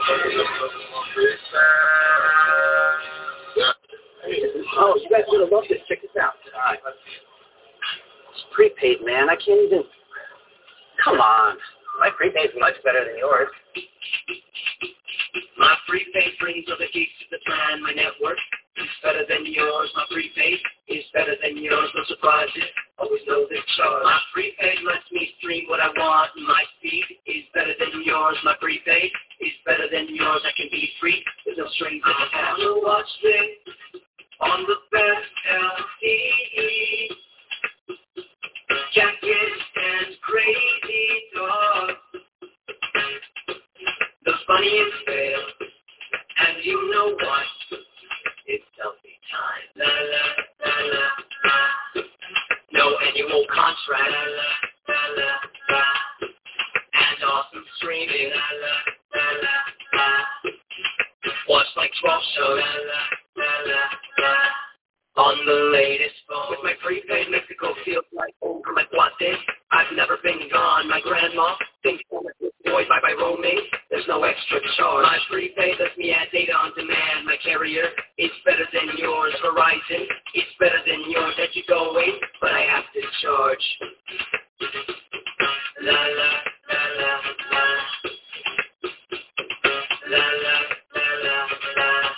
Oh, you guys would have loved it. Check this out. All right. It's prepaid, man. I can't even... Come on. My prepaid's much better than yours. My prepaid brings other geeks to the plan. My network is better than yours. My prepaid is better than yours. No surprises. Always know this charge. My prepaid lets me stream what I want. My speed is better than yours. My prepaid is better than yours. I can be free. There's no strings attached. I watch this on the best LTE. Jackets and crazy dogs. The funniest fail, and you know what? It's selfie time. La la la la la. No annual contract. La la la la la. And awesome streaming. La la la la la. Watch like 12 shows. La la la la la. On the latest phone. With my prepaid, Mexico feels like over my Guate. I've never been gone. My grandma thinks I'm a good boy by roaming. There's no extra charge. My prepaid lets me add data on demand. My carrier is better than yours. Verizon is better than yours. That you going, but I have to charge. La la la la la. La la la la la.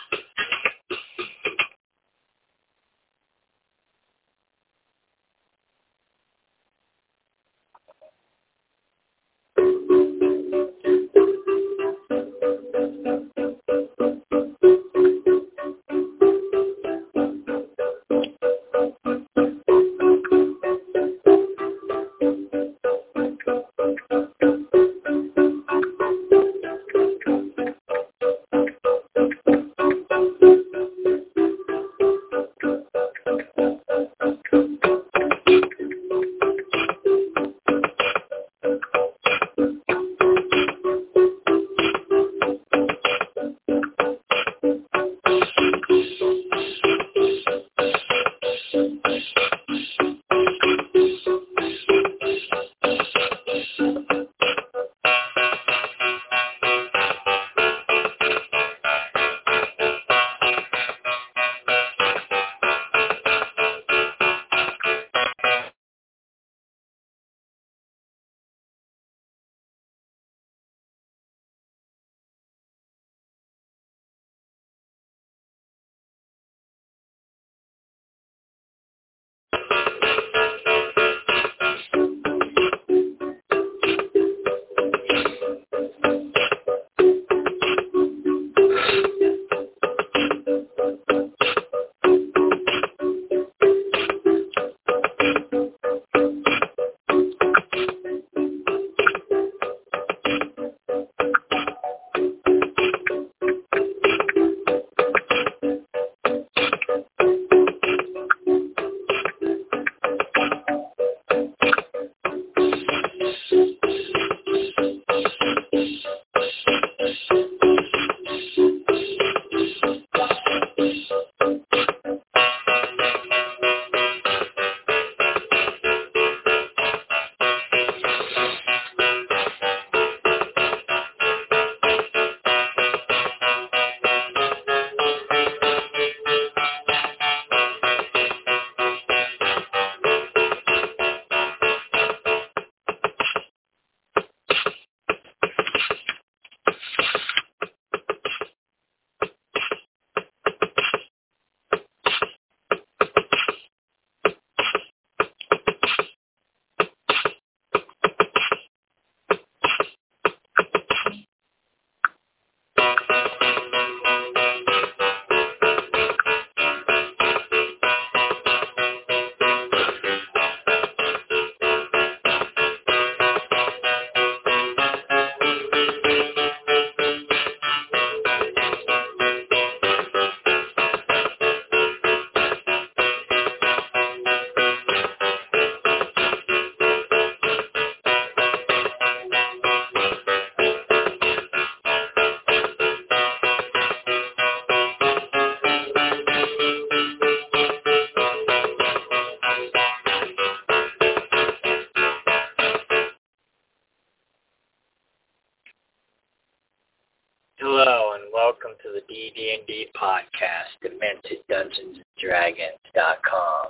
Hello and welcome to the DD&D podcast, DementedDungeonsandDragons.com,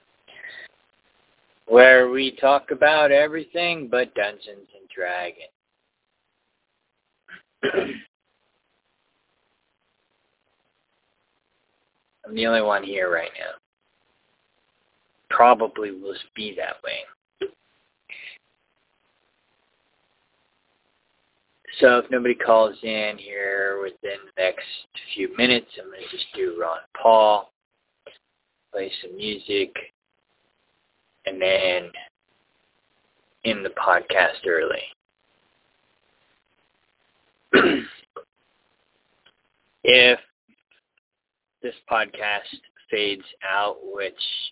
where we talk about everything but Dungeons and Dragons. I'm the only one here right now. Probably will be that way. So if nobody calls in here within the next few minutes, I'm going to just do Ron Paul, play some music, and then end the podcast early. If this podcast fades out, which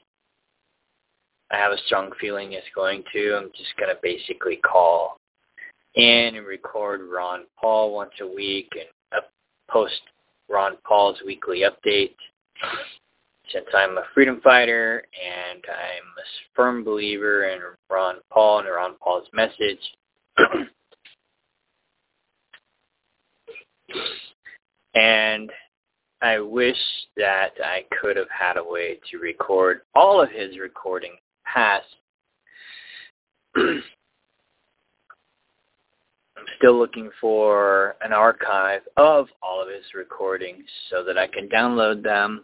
I have a strong feeling it's going to, I'm just going to basically call in and record Ron Paul once a week and post Ron Paul's weekly update. Since I'm a freedom fighter and I'm a firm believer in Ron Paul and Ron Paul's message, and I wish that I could have had a way to record all of his recordings past. I'm still looking for an archive of all of his recordings so that I can download them.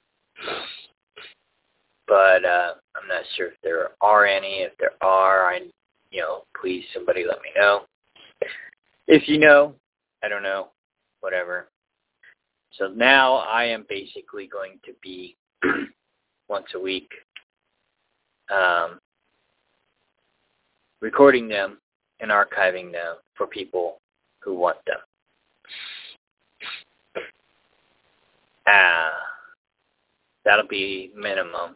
But I'm not sure if there are any. If there are, please somebody let me know. If you know, I don't know, whatever. So now I am basically going to be once a week recording them and archiving them for people who want them. That'll be minimum.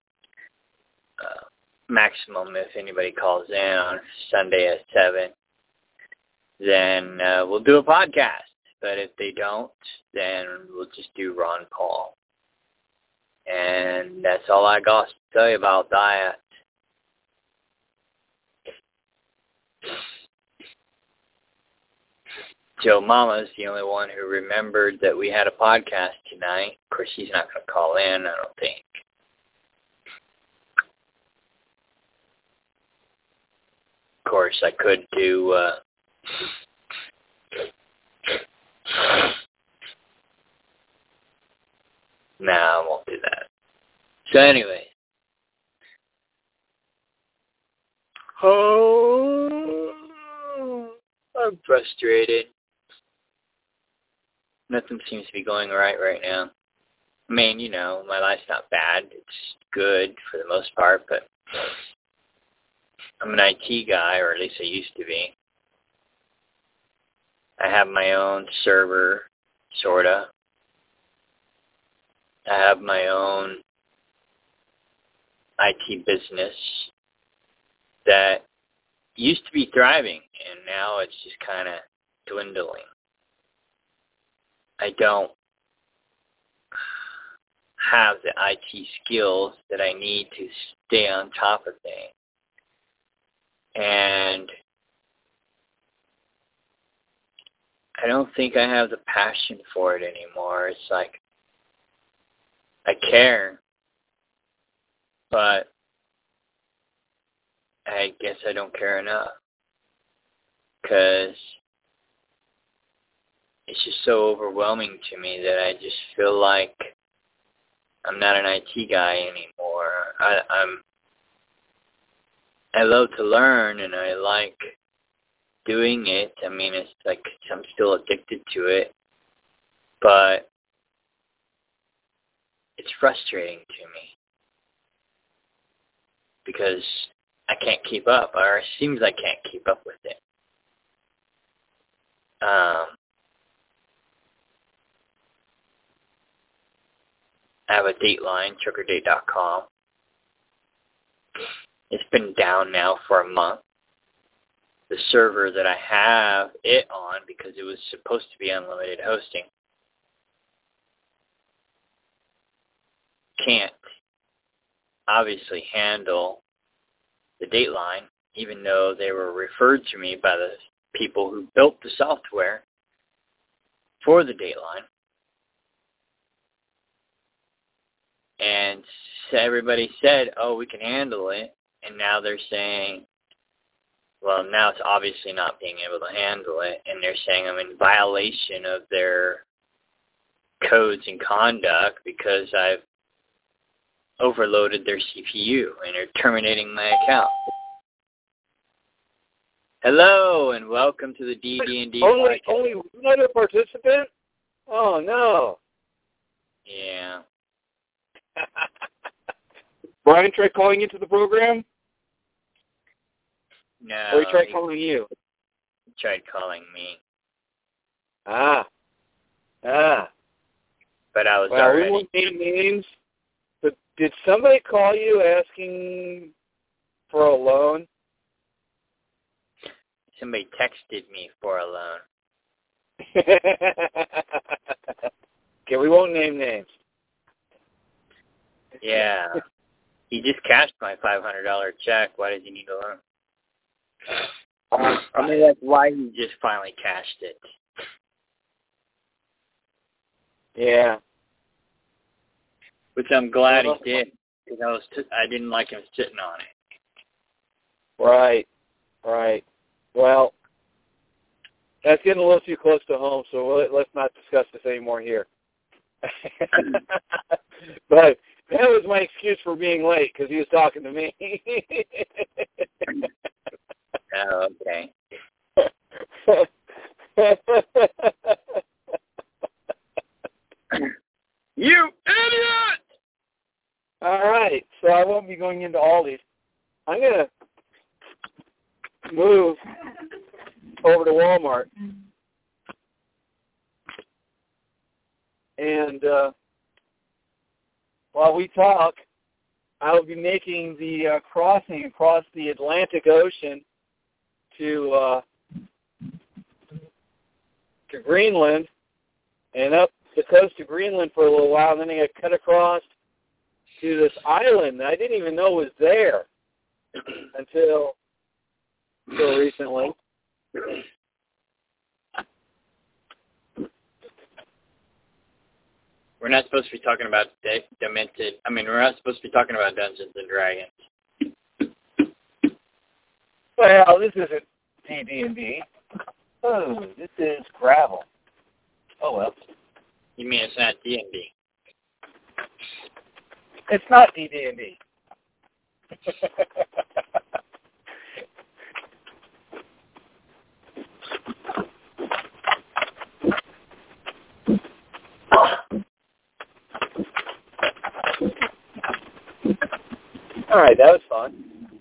Maximum, if anybody calls in on Sunday at 7, then we'll do a podcast. But if they don't, then we'll just do Ron Paul. And that's all I got to tell you about that. Joe Mama's the only one who remembered that we had a podcast tonight. Of course, she's not going to call in, I don't think. Of course, I could do... Nah, I won't do that. So anyway. Oh, I'm frustrated. Nothing seems to be going right now. I mean, my life's not bad. It's good for the most part, but I'm an IT guy, or at least I used to be. I have my own server, sorta. I have my own IT business that used to be thriving, and now it's just kind of dwindling. I don't have the IT skills that I need to stay on top of things. And I don't think I have the passion for it anymore. It's like, I care, but I guess I don't care enough. Because it's just so overwhelming to me that I just feel like I'm not an IT guy anymore. I love to learn, and I like doing it. I mean, it's like I'm still addicted to it, but it's frustrating to me because I can't keep up, or it seems I can't keep up with it. I have a Dateline, truckerdate.com. It's been down now for a month. The server that I have it on, because it was supposed to be unlimited hosting, can't obviously handle the Dateline, even though they were referred to me by the people who built the software for the Dateline. And so everybody said, oh, we can handle it. And now they're saying, well, now it's obviously not being able to handle it. And they're saying I'm in violation of their codes and conduct because I've overloaded their CPU and they're terminating my account. Hello and welcome to the DD&D podcast. Only another participant? Oh, no. Yeah. Brian tried calling into the program? No. Or he tried calling you? He tried calling me. Ah. But I was well, already... we won't name names, but did somebody call you asking for a loan? Somebody texted me for a loan. Okay, we won't name names. Yeah. He just cashed my $500 check. Why does he need a loan? I mean, that's why he just finally cashed it. Yeah. Which I'm glad he did, because I didn't like him sitting on it. Right. Well, that's getting a little too close to home, so let's not discuss this anymore here. But that was my excuse for being late, because he was talking to me. Oh, okay. You idiot! All right, so I won't be going into all these. I'm going to move over to Walmart. And while we talk, I will be making the crossing across the Atlantic Ocean to Greenland and up the coast of Greenland for a little while, and then I got cut across to this island that I didn't even know was there until recently. We're not supposed to be talking about demented. I mean, we're not supposed to be talking about Dungeons and Dragons. Well, this isn't D&D. Oh, this is gravel. Oh, well. You mean it's not D&D? It's not D&D. All right, that was fun.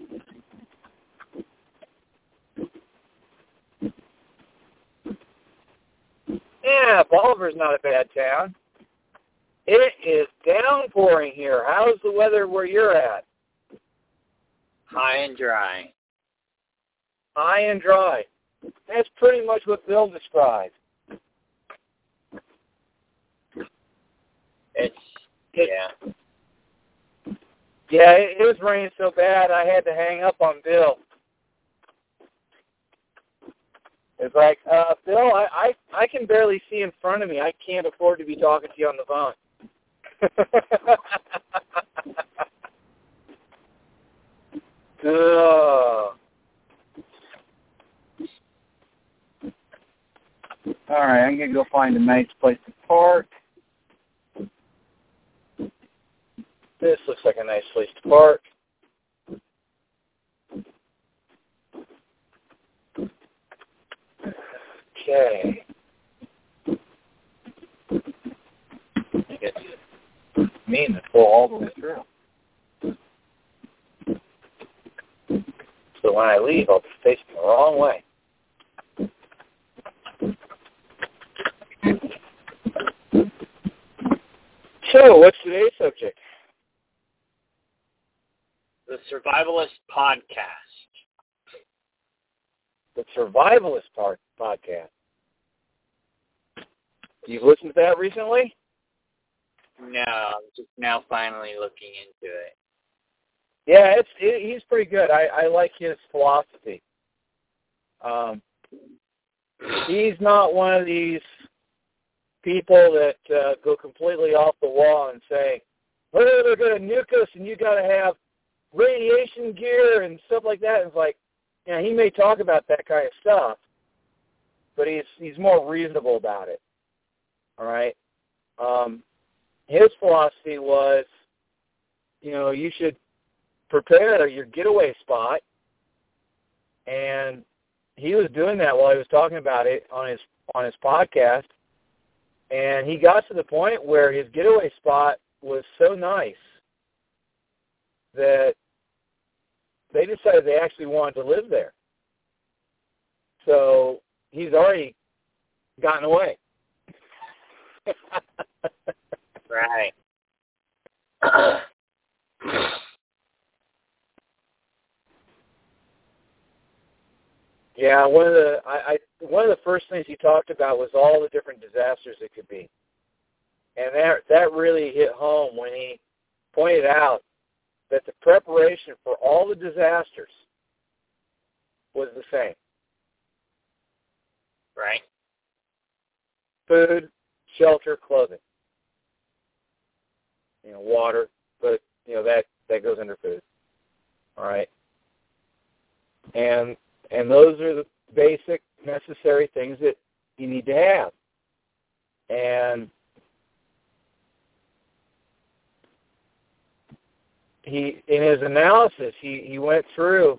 Yeah, Bolivar's not a bad town. It is downpouring here. How's the weather where you're at? High and dry. High and dry. That's pretty much what Bill described. Yeah. Yeah, it was raining so bad I had to hang up on Bill. It's like, Bill, I can barely see in front of me. I can't afford to be talking to you on the phone. All right, I'm going to go find a nice place to park. This looks like a nice place to park. Okay. I guess you mean to pull all the way through. So when I leave, I'll be facing the wrong way. So, what's today's subject? The Survivalist Podcast. The Survivalist Podcast. You've listened to that recently? No, I'm just now finally looking into it. Yeah, he's pretty good. I like his philosophy. He's not one of these people that go completely off the wall and say, "Oh, they're going to nuke us, and you got to have radiation gear and stuff like that." And it's like, he may talk about that kind of stuff, but he's more reasonable about it. All right. His philosophy was, you should prepare your getaway spot, and he was doing that while he was talking about it on his podcast, and he got to the point where his getaway spot was so nice that they decided they actually wanted to live there. So he's already gotten away. Right. Yeah, one of the first things he talked about was all the different disasters it could be, and that really hit home when he pointed out that the preparation for all the disasters was the same. Right. Food, shelter, clothing. Water, but that goes under food. All right. And those are the basic necessary things that you need to have. And in his analysis, he went through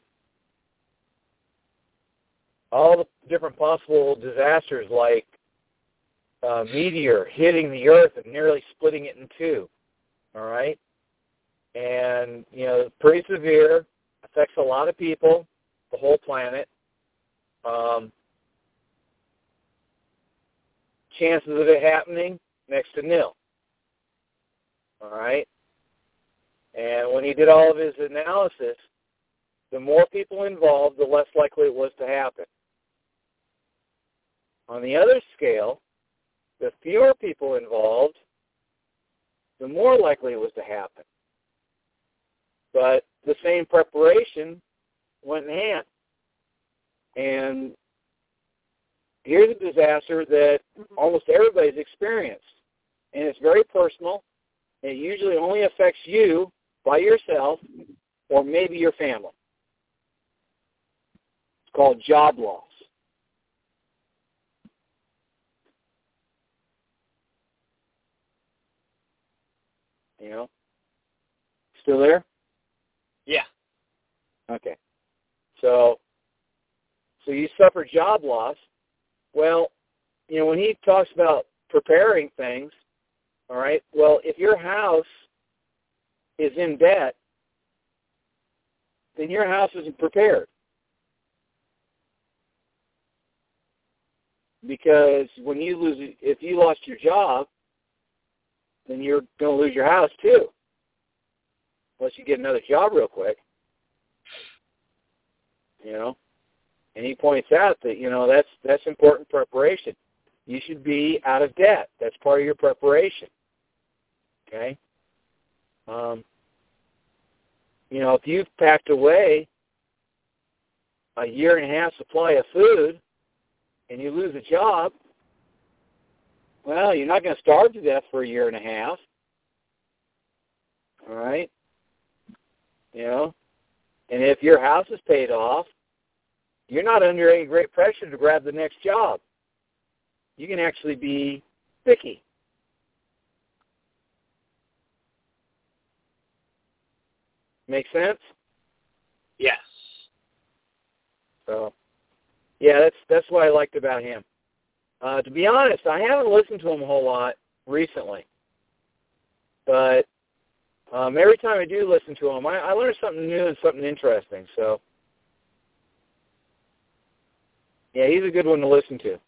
all the different possible disasters, like a meteor hitting the Earth and nearly splitting it in two. All right? And, pretty severe, affects a lot of people, the whole planet. Chances of it happening, next to nil. All right? And when he did all of his analysis, the more people involved, the less likely it was to happen. On the other scale, the fewer people involved, the more likely it was to happen. But the same preparation went in hand. And here's a disaster that almost everybody's experienced. And it's very personal. It usually only affects you by yourself or maybe your family. It's called job loss. Still there? Yeah. Okay. So you suffer job loss. Well, when he talks about preparing things, all right, well, if your house is in debt, then your house isn't prepared. Because if you lost your job, then you're going to lose your house too. Unless you get another job real quick. And he points out that, that's important preparation. You should be out of debt. That's part of your preparation. Okay? If you've packed away a 1.5 year supply of food and you lose a job, well, you're not going to starve to death for 1.5 years. All right? And if your house is paid off, you're not under any great pressure to grab the next job. You can actually be picky. Make sense? Yes. So, yeah, that's what I liked about him. To be honest, I haven't listened to him a whole lot recently. But every time I do listen to him, I learn something new and something interesting. So, yeah, he's a good one to listen to.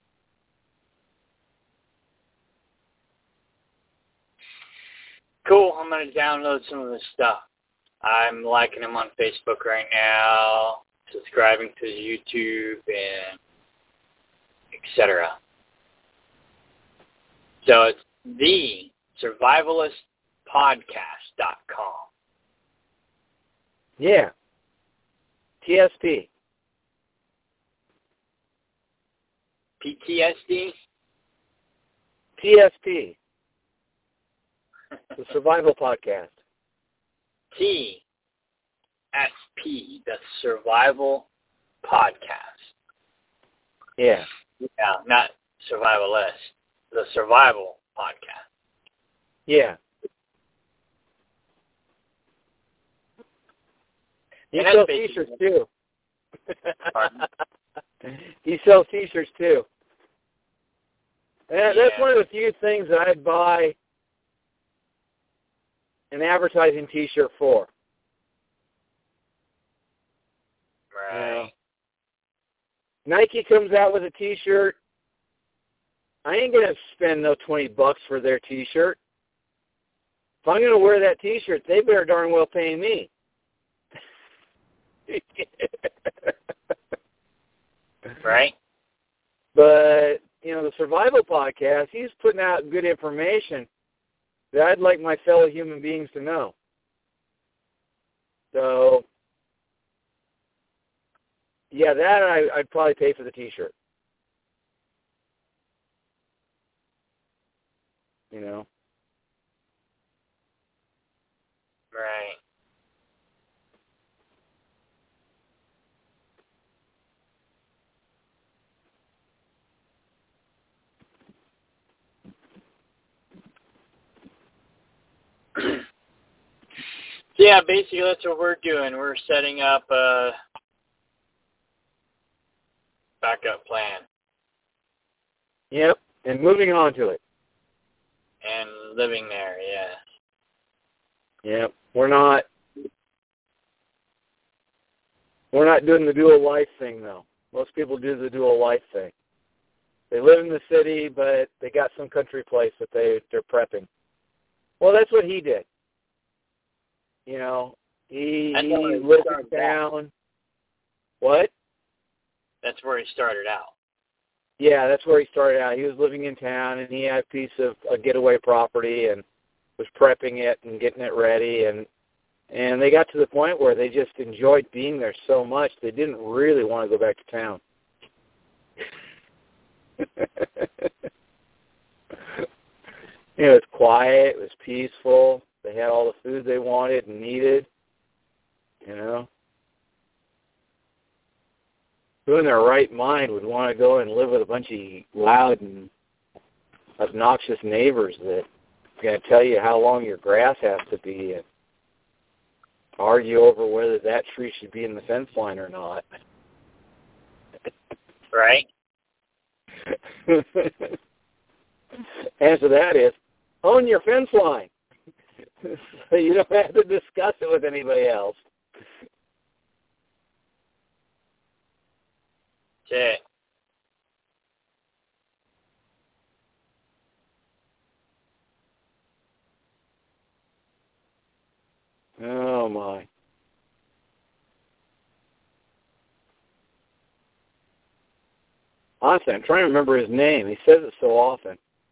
Cool. I'm going to download some of this stuff. I'm liking him on Facebook right now, subscribing to YouTube, and etc. So it's thesurvivalistpodcast.com. Yeah. TSP. PTSD? TSP, the Survival Podcast. TSP, the Survival Podcast. Yeah. Yeah, not Survivalist, the Survival Podcast. Yeah. He And sells that's T-shirts too. Pardon? He sells T-shirts too. And that's one of the few things that I'd buy an advertising T-shirt for. Right. You know, Nike comes out with a T-shirt. I ain't gonna spend no $20 for their T-shirt. If I'm gonna wear that T-shirt, they better darn well pay me. Right. But you know, the Survival Podcast, he's putting out good information that I'd like my fellow human beings to know. So, yeah, that I'd probably pay for the T-shirt. You know? Right. Yeah, basically that's what we're doing. We're setting up a backup plan Yep, and moving on to it. and living there, yeah. Yep, we're not doing the dual life thing, though. Most people do the dual life thing. They live in the city, but they got some country place that they're prepping. Well, that's what he did. You know, he lived in town. What? That's where he started out. Yeah, that's where he started out. He was living in town, and he had a piece of a getaway property and was prepping it and getting it ready. And they got to the point where they just enjoyed being there so much they didn't really want to go back to town. You know, it was quiet. It was peaceful. They had all the food they wanted and needed. You know, who in their right mind would want to go and live with a bunch of loud and obnoxious neighbors that are going to tell you how long your grass has to be and argue over whether that tree should be in the fence line or not? Right. Answer to that is, own your fence line. So you don't have to discuss it with anybody else. That's it. Oh, my. Honestly, I'm trying to remember his name. He says it so often.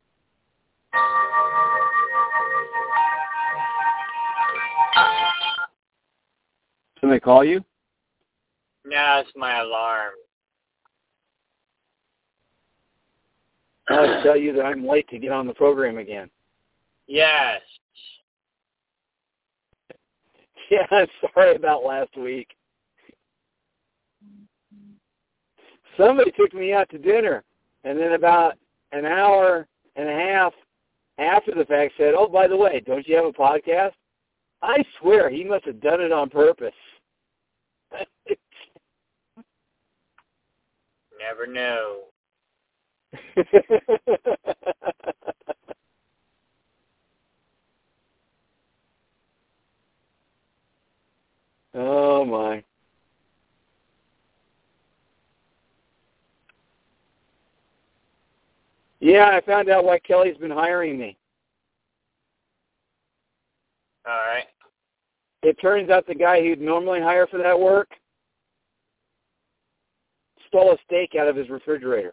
Somebody call you? No, it's my alarm. I'll tell you that I'm late to get on the program again. Yes. Yeah, I'm sorry about last week. Somebody took me out to dinner, and then about an hour and a half after the fact said, oh, by the way, don't you have a podcast? I swear he must have done it on purpose. Never know. Oh, my. Yeah, I found out why Kelly's been hiring me. All right. It turns out the guy who'd normally hire for that work stole a steak out of his refrigerator.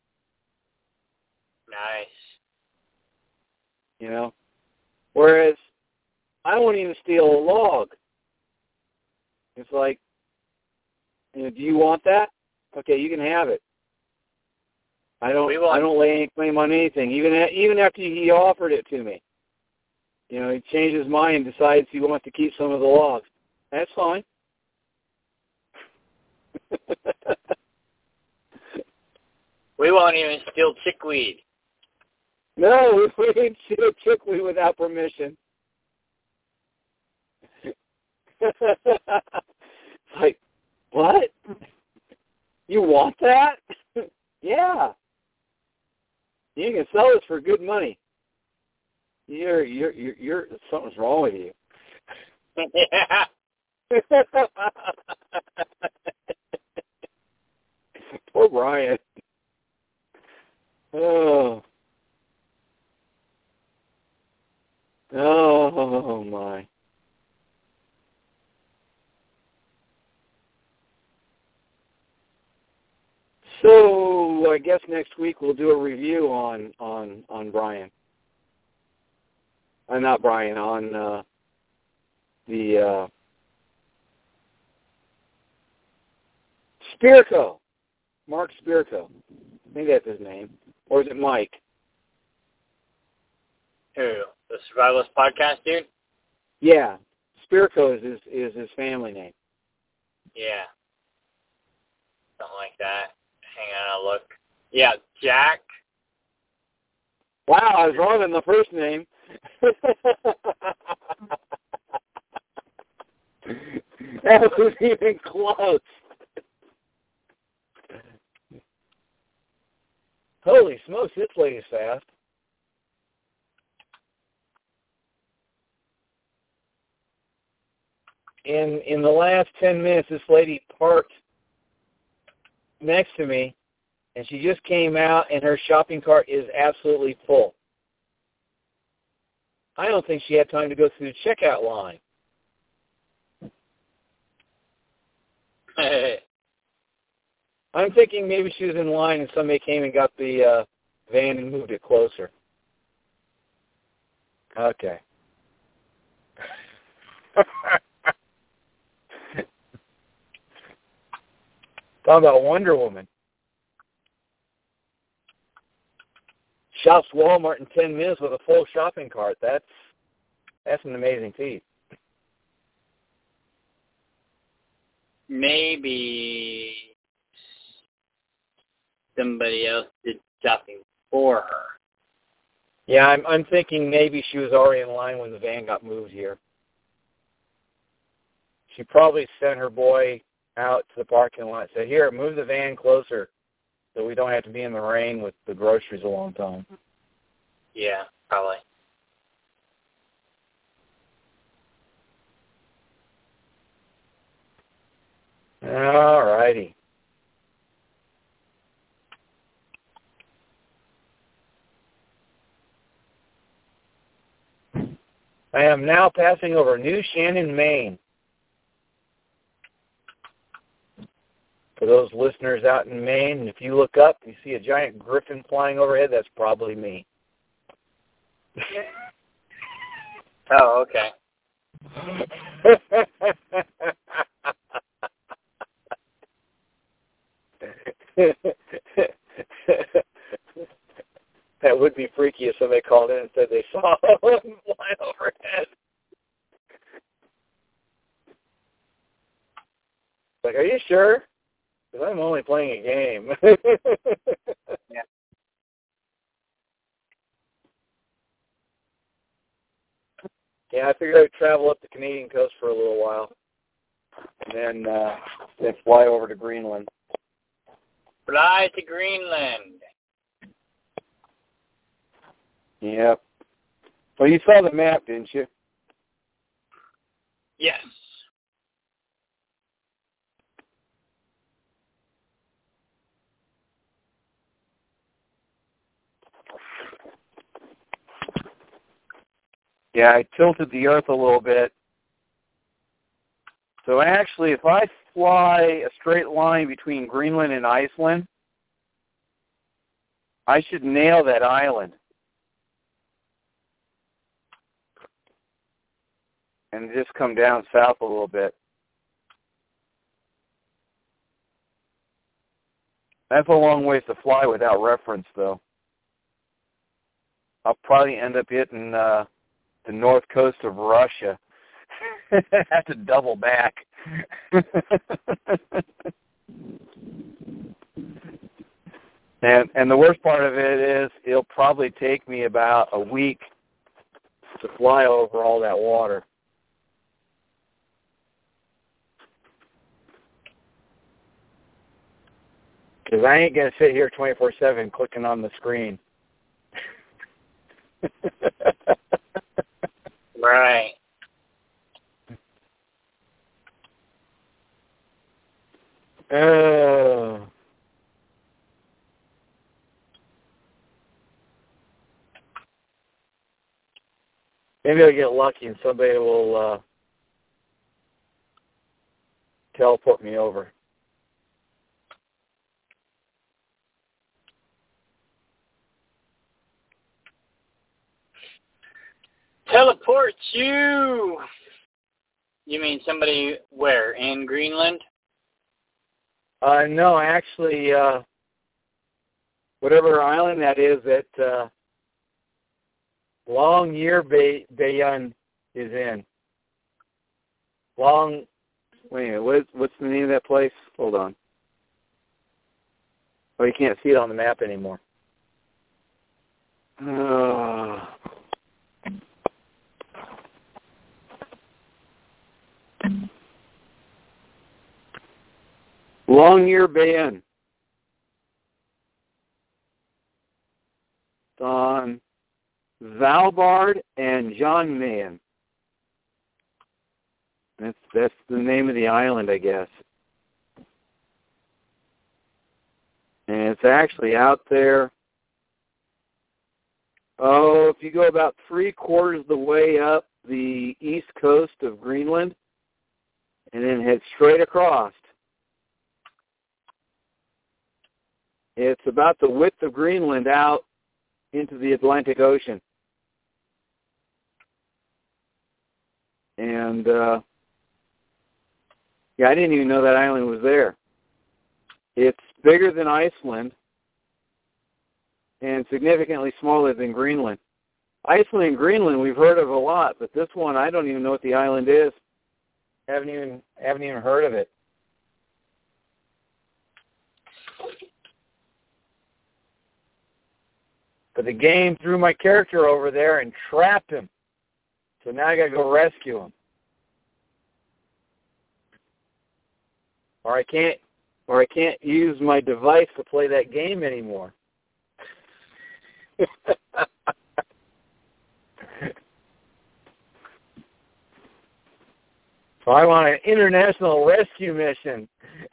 Nice. You know? Whereas I won't even steal a log. It's like, you know, do you want that? Okay, you can have it. I don't lay any claim on anything, even after he offered it to me. You know, he changed his mind and decides he wants to keep some of the logs. That's fine. We won't even steal chickweed. No, we didn't steal chickweed without permission. It's like, what? You want that? Yeah. You can sell this for good money. You're something's wrong with you. Yeah. Poor Brian. Oh my. So I guess next week we'll do a review on Brian. Not Brian, on the Spirko. Mark Spirko. I think that's his name. Or is it Mike? Who? The Survivalist Podcast dude? Yeah. Spirko is his family name. Yeah. Something like that. Hang on, I'll look. Yeah, Jack. Wow, I was wrong on the first name. That was even close. Holy smokes, this lady's fast. In the last 10 minutes, this lady parked next to me, and she just came out, and her shopping cart is absolutely full. I don't think she had time to go through the checkout line. I'm thinking maybe she was in line and somebody came and got the van and moved it closer. Okay. Talking about Wonder Woman. Shops Walmart in 10 minutes with a full shopping cart. That's an amazing feat. Maybe somebody else did shopping for her. Yeah, I'm thinking maybe she was already in line when the van got moved here. She probably sent her boy out to the parking lot and said, here, move the van closer so we don't have to be in the rain with the groceries a long time. Yeah, probably. All righty. I am now passing over New Shannon, Maine. For those listeners out in Maine, if you look up, you see a giant griffin flying overhead, that's probably me. Oh, okay. That would be freaky if somebody called in and said they saw one flying overhead. Like, are you sure? Because I'm only playing a game. Yeah. Yeah, I figured I'd travel up the Canadian coast for a little while, and then fly over to Greenland. Fly to Greenland. Yep. Well, you saw the map, didn't you? Yes. Yeah, I tilted the Earth a little bit. So actually, if I fly a straight line between Greenland and Iceland, I should nail that island. And just come down south a little bit. That's a long ways to fly without reference, though. I'll probably end up hitting the north coast of Russia. Have to double back. And the worst part of it is it'll probably take me about a week to fly over all that water. Because I ain't going to sit here 24/7 clicking on the screen. Right. Maybe I'll get lucky and somebody will teleport me over. Teleport you! You mean somebody where? In Greenland? No, actually, whatever island that is that Longyearbyen is in. Wait a minute, what's the name of that place? Hold on. Oh, you can't see it on the map anymore. Longyearbyen. It's on Svalbard and Jan Mayen. That's the name of the island, I guess. And it's actually out there. Oh, if you go about 3/4 of the way up the east coast of Greenland and then head straight across, it's about the width of Greenland out into the Atlantic Ocean. And, I didn't even know that island was there. It's bigger than Iceland and significantly smaller than Greenland. Iceland and Greenland we've heard of a lot, but this one I don't even know what the island is. Haven't even heard of it. But the game threw my character over there and trapped him. So now I got to go rescue him. Or I can't use my device to play that game anymore. So I want an international rescue mission.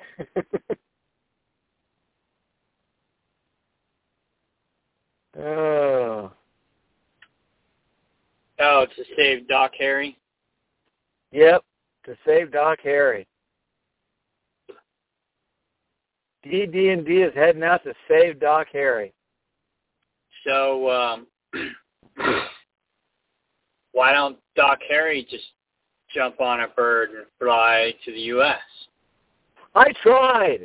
Oh, to save Doc Harry? Yep, to save Doc Harry. D&D is heading out to save Doc Harry. So, why don't Doc Harry just jump on a bird and fly to the U.S.? I tried.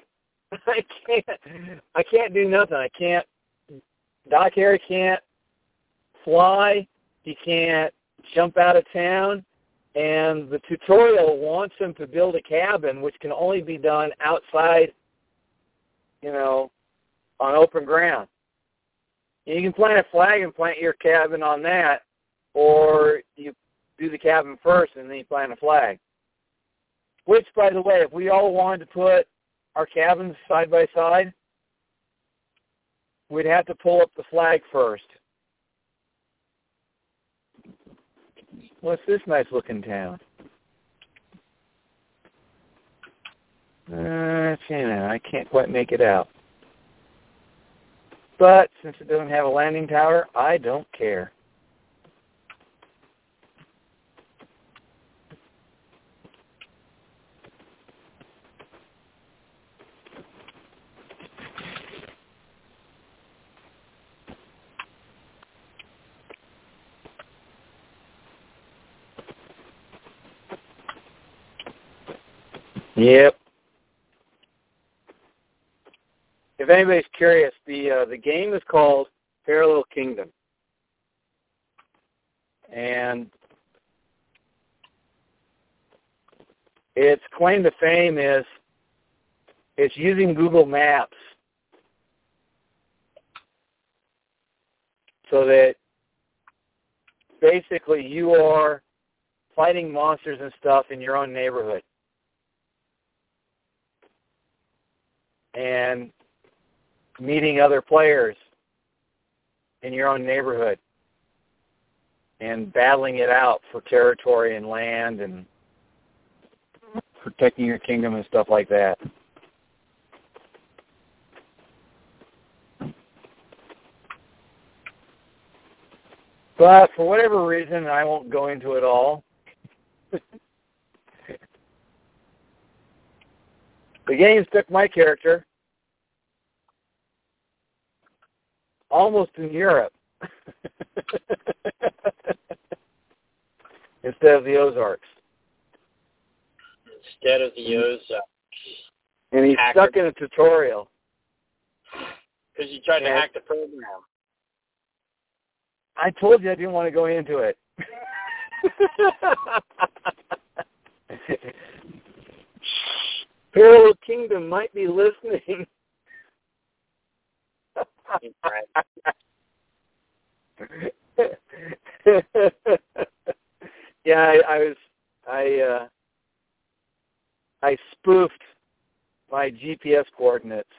I can't do nothing. Doc Harry can't fly. He can't jump out of town. And the tutorial wants him to build a cabin, which can only be done outside, on open ground. You can plant a flag and plant your cabin on that, or you do the cabin first and then you plant a flag. Which, by the way, if we all wanted to put our cabins side by side, we'd have to pull up the flag first. What's this nice-looking town? I can't quite make it out. But since it doesn't have a landing tower, I don't care. Yep. If anybody's curious, the game is called Parallel Kingdom. And its claim to fame is it's using Google Maps so that basically you are fighting monsters and stuff in your own neighborhood. And meeting other players in your own neighborhood and battling it out for territory and land and protecting your kingdom and stuff like that. But for whatever reason, I won't go into it all. The game took my character almost in Europe instead of the Ozarks. Instead of the Ozarks. And he's stuck in a tutorial. Because you tried to hack the program. I told you I didn't want to go into it. Parallel Kingdom might be listening. Yeah, I spoofed my GPS coordinates.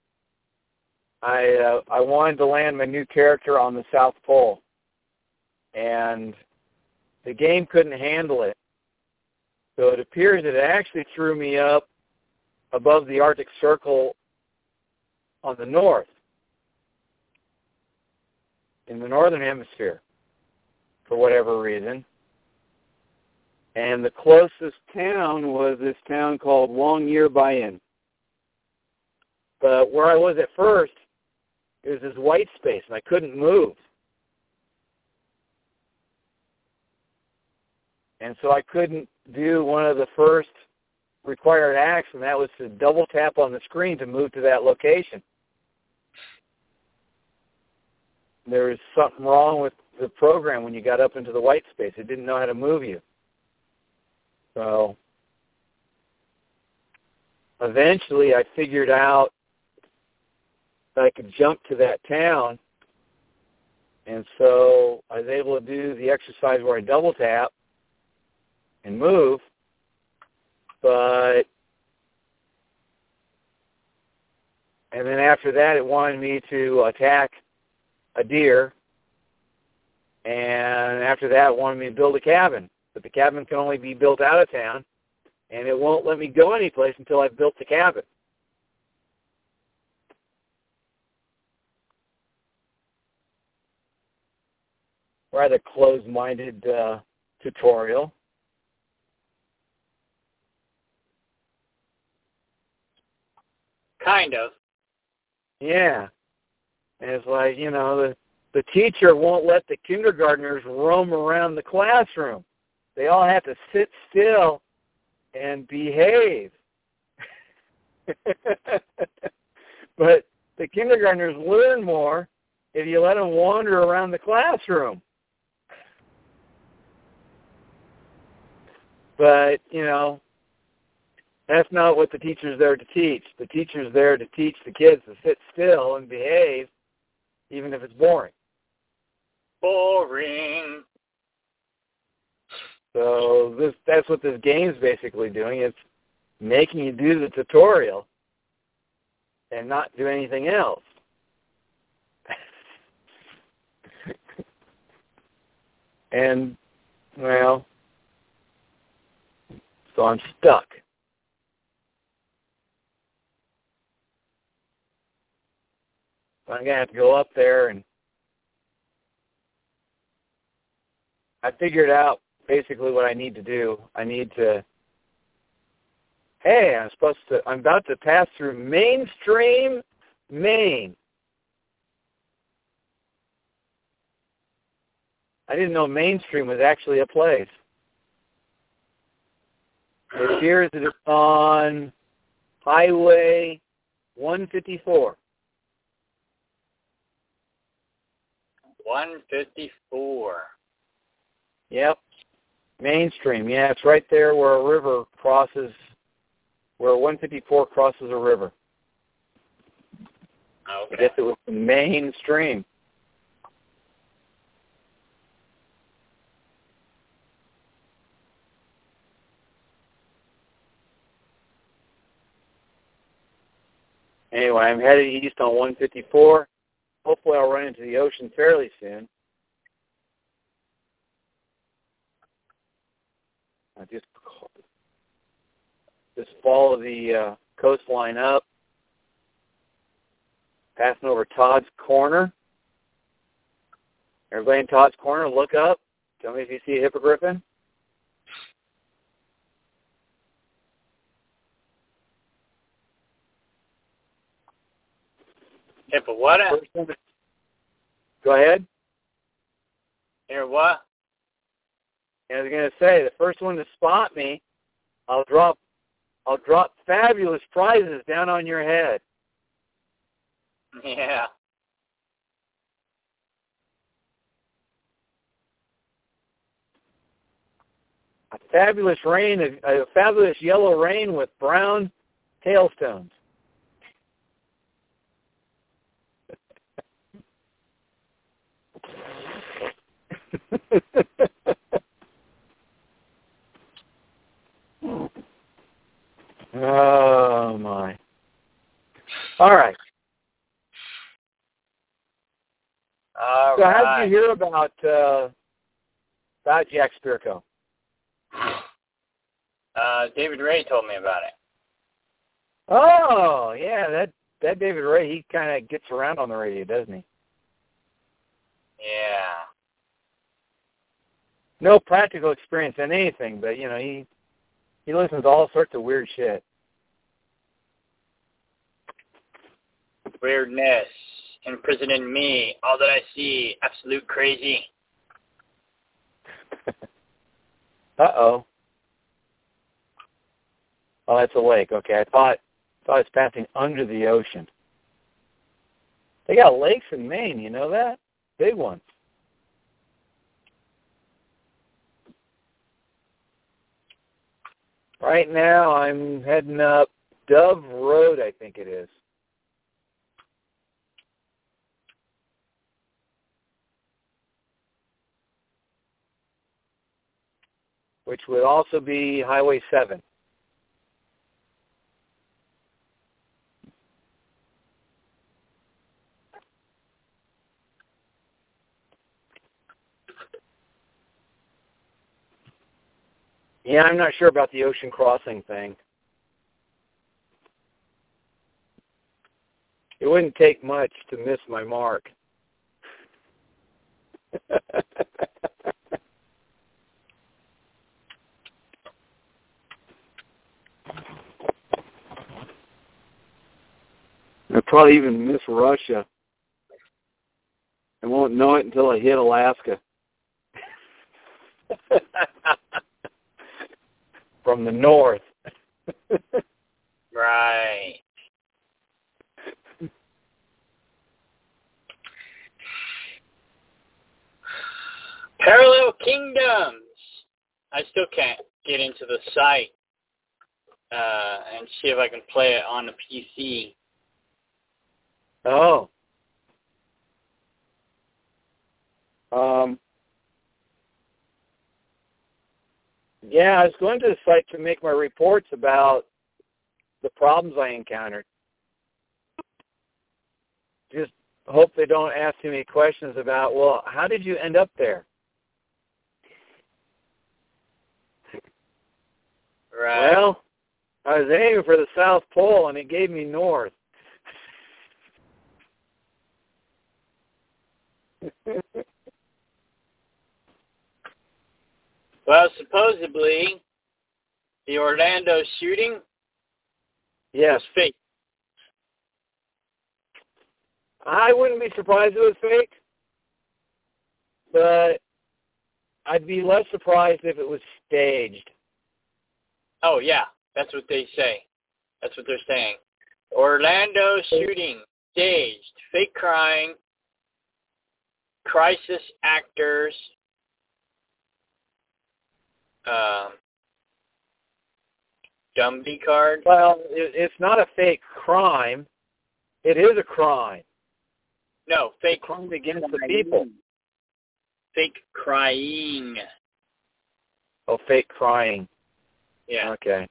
I wanted to land my new character on the South Pole, and the game couldn't handle it. So it appears that it actually threw me up above the Arctic Circle on the north, in the northern hemisphere, for whatever reason. And the closest town was this town called Longyearbyen. But where I was at first, it was this white space, and I couldn't move. And so I couldn't do one of the first required acts, and that was to double tap on the screen to move to that location. There was something wrong with the program when you got up into the white space. It didn't know how to move you. So eventually I figured out that I could jump to that town, and so I was able to do the exercise where I double tap and move, and then after that it wanted me to attack a deer, and after that it wanted me to build a cabin, but the cabin can only be built out of town, and it won't let me go anyplace until I've built the cabin. Rather closed-minded tutorial. Kind of. Yeah. And it's like, the teacher won't let the kindergartners roam around the classroom. They all have to sit still and behave. But the kindergartners learn more if you let them wander around the classroom. But, that's not what the teacher's there to teach. The teacher's there to teach the kids to sit still and behave, even if it's boring. Boring. So that's what this game's basically doing. It's making you do the tutorial and not do anything else. And, so I'm stuck. I'm going to have to go up there, and I figured out basically what I need to do. I need to, I'm about to pass through Mainstream, Maine. I didn't know Mainstream was actually a place. It appears that it's on Highway 154. 154. Yep. Mainstream. Yeah, it's right there where a river crosses, where 154 crosses a river. Okay. I guess it was the mainstream. Anyway, I'm headed east on 154. Hopefully I'll run into the ocean fairly soon. I just follow the coastline up, passing over Todd's Corner. Everybody in Todd's Corner, look up. Tell me if you see a hippogriffin. Hippo what? Go ahead. Here what? I was going to say, the first one to spot me, I'll drop fabulous prizes down on your head. Yeah. A fabulous yellow rain with brown hailstones. Oh my! All right. All so right. how did you hear about Jack Spirko? David Ray told me about it. Oh yeah, that David Ray, he kind of gets around on the radio, doesn't he? Yeah. No practical experience in anything, but you know he listens to all sorts of weird shit. Weirdness, imprisoning me, all that I see, absolute crazy. Uh-oh. Oh, that's a lake. Okay, I thought it's passing under the ocean. They got lakes in Maine, you know that? Big ones. Right now, I'm heading up Dove Road, I think it is. Which would also be Highway 7. Yeah, I'm not sure about the ocean crossing thing. It wouldn't take much to miss my mark. I'd probably even miss Russia. I won't know it until I hit Alaska. From the north. Right. Parallel Kingdoms. I still can't get into the site and see if I can play it on the PC. Oh. Yeah, I was going to the site to make my reports about the problems I encountered. Just hope they don't ask too many questions about, well, how did you end up there? Right. Well, I was aiming for the South Pole, and it gave me north. Well, supposedly, the Orlando shooting Yes. was fake. I wouldn't be surprised if it was fake, but I'd be less surprised if it was staged. Oh, yeah. That's what they say. That's what they're saying. Orlando shooting, staged, fake crime, crisis actors Dumby card? Well, it's not a fake crime. It is a crime. No, fake crime against the people. Fake crying. Oh, fake crying. Yeah. Okay.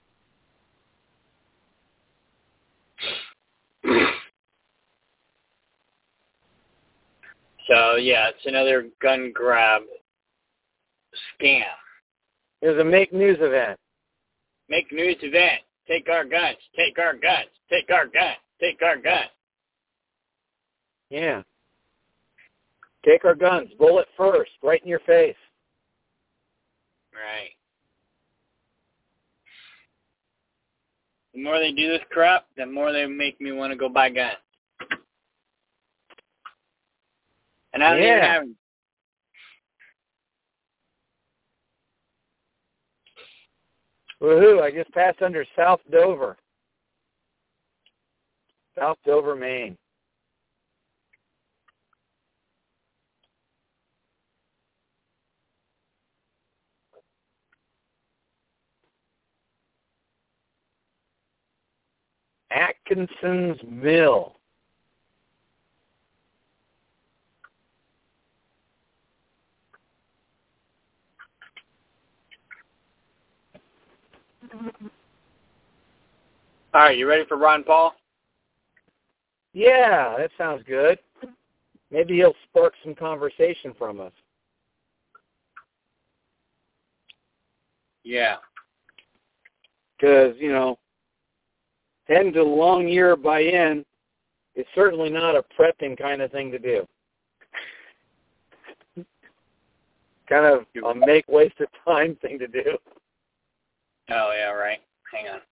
So, yeah, it's another gun grab scam. It was a make news event. Make news event. Take our guns. Take our guns. Take our guns. Take our guns. Yeah. Take our guns. Bullet first. Right in your face. Right. The more they do this crap, the more they make me want to go buy guns. And I don't even have them. Woohoo, I just passed under South Dover. South Dover, Maine. Atkinson's Mill. All right, you ready for Ron Paul? Yeah, that sounds good. Maybe he'll spark some conversation from us. Yeah. Because, heading to the long year buy-in is certainly not a prepping kind of thing to do. Kind of a make waste of time thing to do. Oh, yeah, right. Hang on.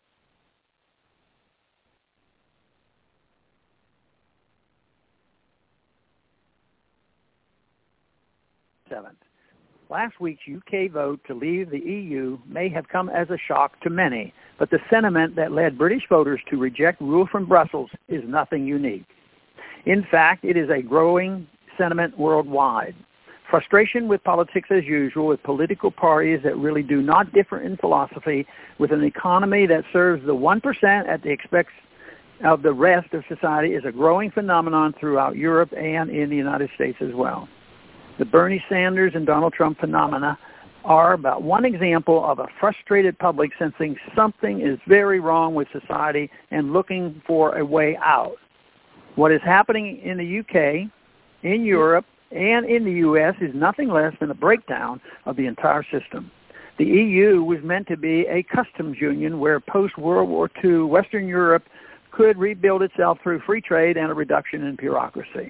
Last week's UK vote to leave the EU may have come as a shock to many, but the sentiment that led British voters to reject rule from Brussels is nothing unique. In fact, it is a growing sentiment worldwide. Frustration with politics as usual, with political parties that really do not differ in philosophy, with an economy that serves the 1% at the expense of the rest of society, is a growing phenomenon throughout Europe and in the United States as well. The Bernie Sanders and Donald Trump phenomena are about one example of a frustrated public sensing something is very wrong with society and looking for a way out. What is happening in the UK, in Europe, and in the U.S. is nothing less than a breakdown of the entire system. The EU was meant to be a customs union where post-World War II Western Europe could rebuild itself through free trade and a reduction in bureaucracy.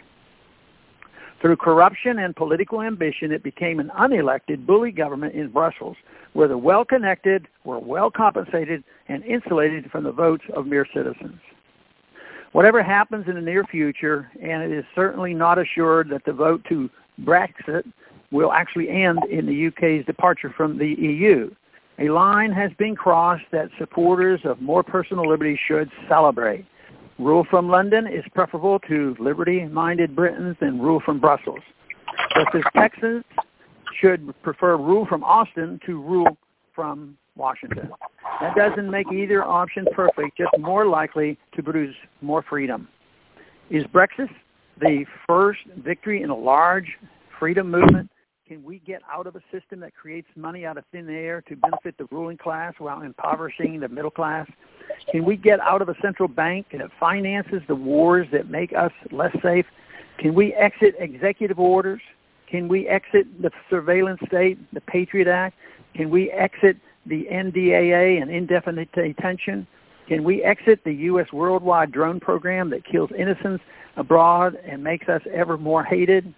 Through corruption and political ambition, it became an unelected bully government in Brussels, where the well-connected were well-compensated and insulated from the votes of mere citizens. Whatever happens in the near future, and it is certainly not assured that the vote to Brexit will actually end in the UK's departure from the EU, a line has been crossed that supporters of more personal liberty should celebrate. Rule from London is preferable to liberty-minded Britons than rule from Brussels. Just as Texans should prefer rule from Austin to rule from Washington. That doesn't make either option perfect, just more likely to produce more freedom. Is Brexit the first victory in a large freedom movement? Can we get out of a system that creates money out of thin air to benefit the ruling class while impoverishing the middle class? Can we get out of a central bank that finances the wars that make us less safe? Can we exit executive orders? Can we exit the surveillance state, the Patriot Act? Can we exit the NDAA and indefinite detention? Can we exit the U.S. worldwide drone program that kills innocents abroad and makes us ever more hated?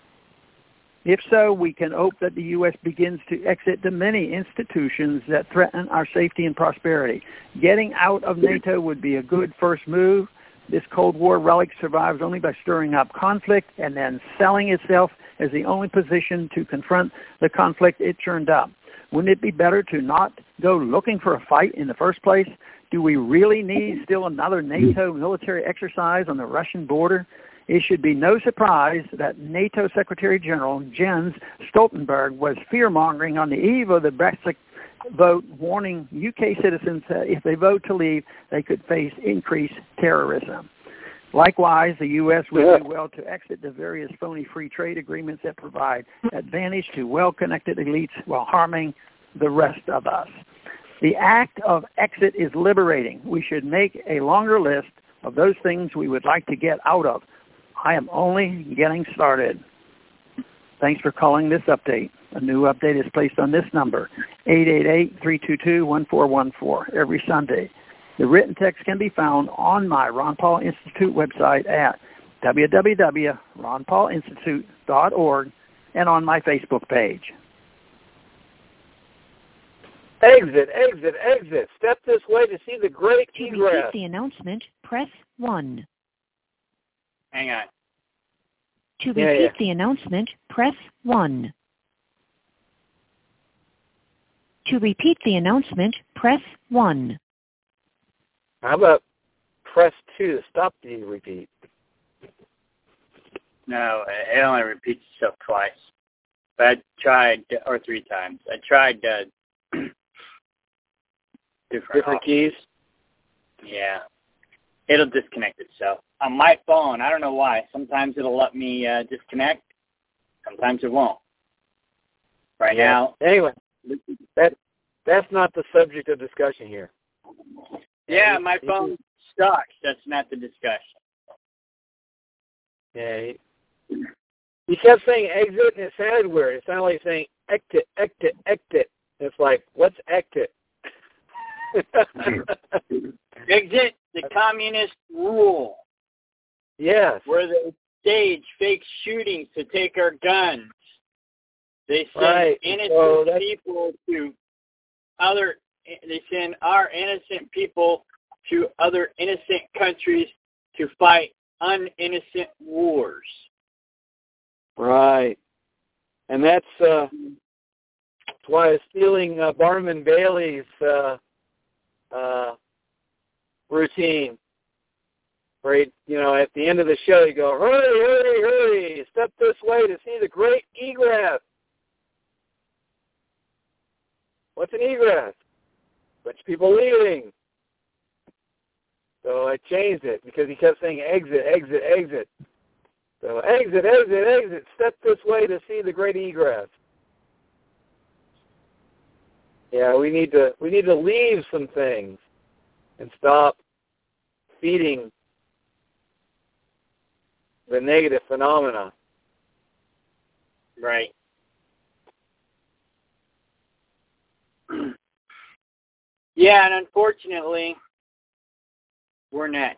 If so, we can hope that the U.S. begins to exit the many institutions that threaten our safety and prosperity. Getting out of NATO would be a good first move. This Cold War relic survives only by stirring up conflict and then selling itself as the only position to confront the conflict it churned up. Wouldn't it be better to not go looking for a fight in the first place? Do we really need still another NATO military exercise on the Russian border? It should be no surprise that NATO Secretary General Jens Stoltenberg was fear-mongering on the eve of the Brexit vote, warning UK citizens that if they vote to leave, they could face increased terrorism. Likewise, the U.S. would do well to exit the various phony free trade agreements that provide advantage to well-connected elites while harming the rest of us. The act of exit is liberating. We should make a longer list of those things we would like to get out of. I am only getting started. Thanks for calling this update. A new update is placed on this number, 888-322-1414, every Sunday. The written text can be found on my Ron Paul Institute website at www.ronpaulinstitute.org and on my Facebook page. Exit, exit, exit. Step this way to see the great egress. To repeat the announcement, press 1. Hang on. To repeat the announcement, press 1. To repeat the announcement, press 1. How about press 2 to stop the repeat? No, it only repeats itself twice. But I tried, or 3 times. I tried different keys? Yeah. It'll disconnect itself. On my phone, I don't know why. Sometimes it'll let me disconnect. Sometimes it won't. Right now. Anyway, that's not the subject of discussion here. Yeah, my phone sucks. That's not the discussion. Yeah. He kept saying exit, and it sounded weird. It sounded like saying exit, exit, exit. It's like, what's exit? Exit the communist rule. Yes. Where they stage fake shootings to take our guns. They send innocent people to other. They send our innocent people to other innocent countries to fight uninnocent wars. Right. And that's why I was stealing Barnum Bailey's routine. Where, at the end of the show, you go, hurry, hurry, hurry, step this way to see the great egress. What's an egress? Bunch of people leaving. So I changed it because he kept saying exit, exit, exit. So exit, exit, exit. Step this way to see the great egress. Yeah, we need to leave some things and stop feeding the negative phenomena. Right. Yeah, and unfortunately, we're next.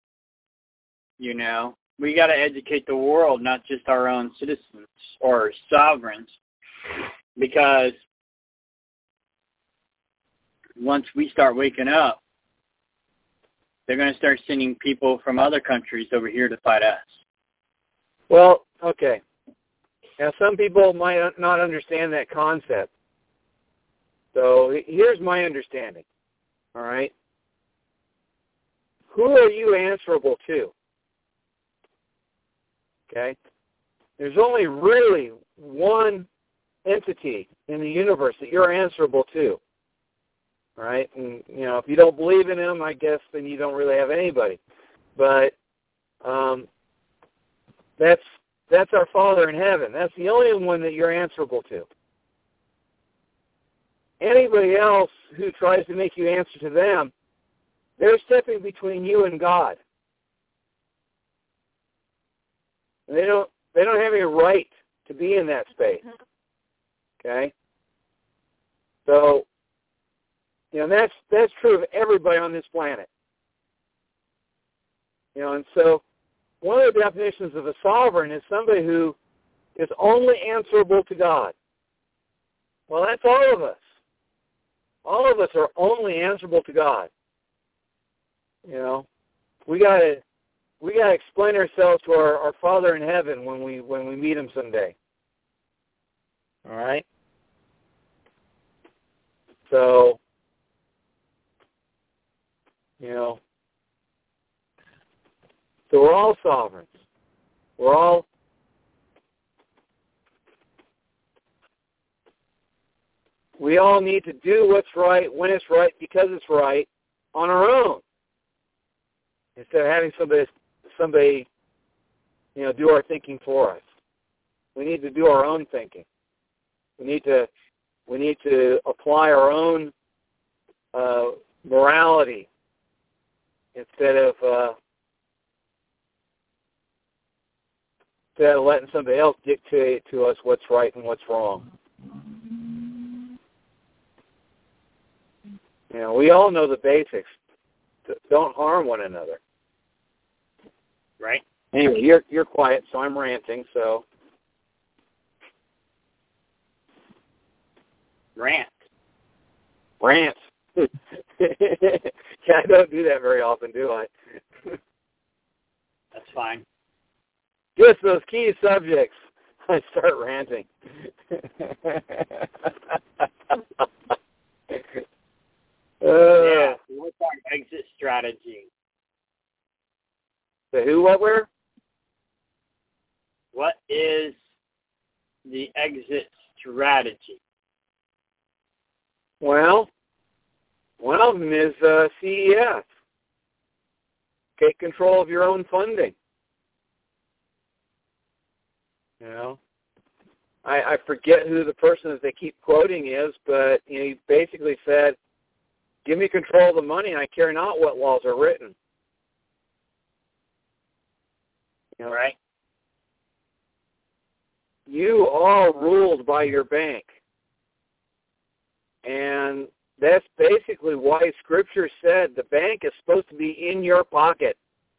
We got to educate the world, not just our own citizens or sovereigns, because once we start waking up, they're going to start sending people from other countries over here to fight us. Well, okay. Now, some people might not understand that concept. So here's my understanding, all right? Who are you answerable to? Okay? There's only really one entity in the universe that you're answerable to, all right? And, if you don't believe in him, I guess then you don't really have anybody. But that's our Father in heaven. That's the only one that you're answerable to. Anybody else who tries to make you answer to them, they're stepping between you and God. And they don't have any right to be in that space. Okay? So, that's true of everybody on this planet. And so one of the definitions of a sovereign is somebody who is only answerable to God. Well, that's all of us. All of us are only answerable to God. We gotta explain ourselves to our Father in heaven when we meet him someday. All right. So, so we're all sovereigns. We all need to do what's right when it's right because it's right on our own, instead of having somebody do our thinking for us. We need to do our own thinking. We need to apply our own morality instead of letting somebody else dictate to us what's right and what's wrong. We all know the basics. Don't harm one another. Right. Anyway, you're quiet, so I'm ranting. So rant. Yeah, I don't do that very often, do I? That's fine. Just those key subjects, I start ranting. Yeah, what's our exit strategy? The who, what, where? What is the exit strategy? Well, one of them is CEF. Take control of your own funding. I forget who the person that they keep quoting is, but he basically said, give me control of the money and I care not what laws are written. Right? You are ruled by your bank. And that's basically why Scripture said the bank is supposed to be in your pocket.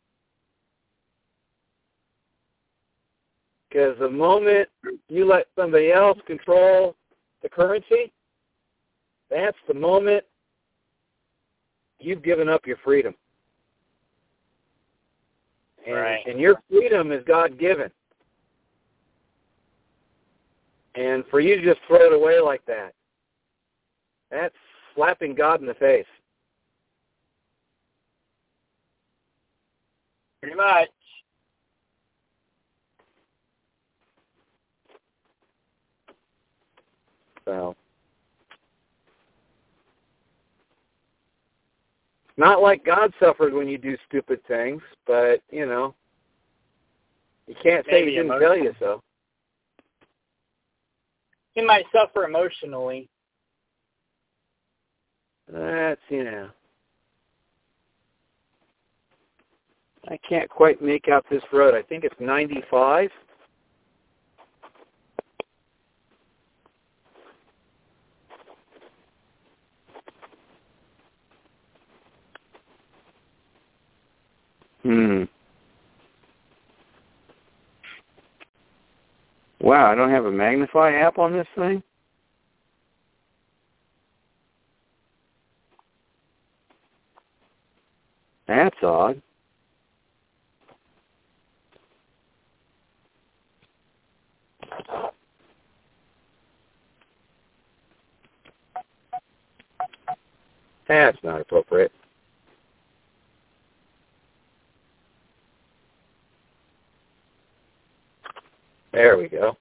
Because the moment you let somebody else control the currency, that's the moment you've given up your freedom. And your freedom is God-given. And for you to just throw it away like that, that's slapping God in the face. Pretty much. So, not like God suffered when you do stupid things, but, you can't say He didn't tell you so. He might suffer emotionally. That's, I can't quite make out this road. I think it's 95. Wow, I don't have a Magnify app on this thing? That's odd. That's not appropriate. There we go.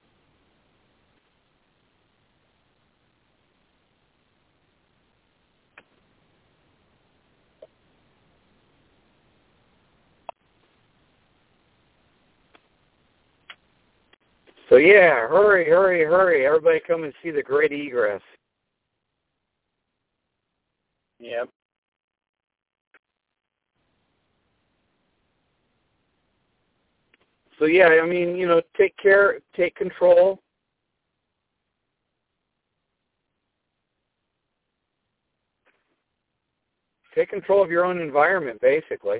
So yeah, hurry, hurry, hurry. Everybody come and see the great egress. Yep. So yeah, take control. Take control of your own environment, basically.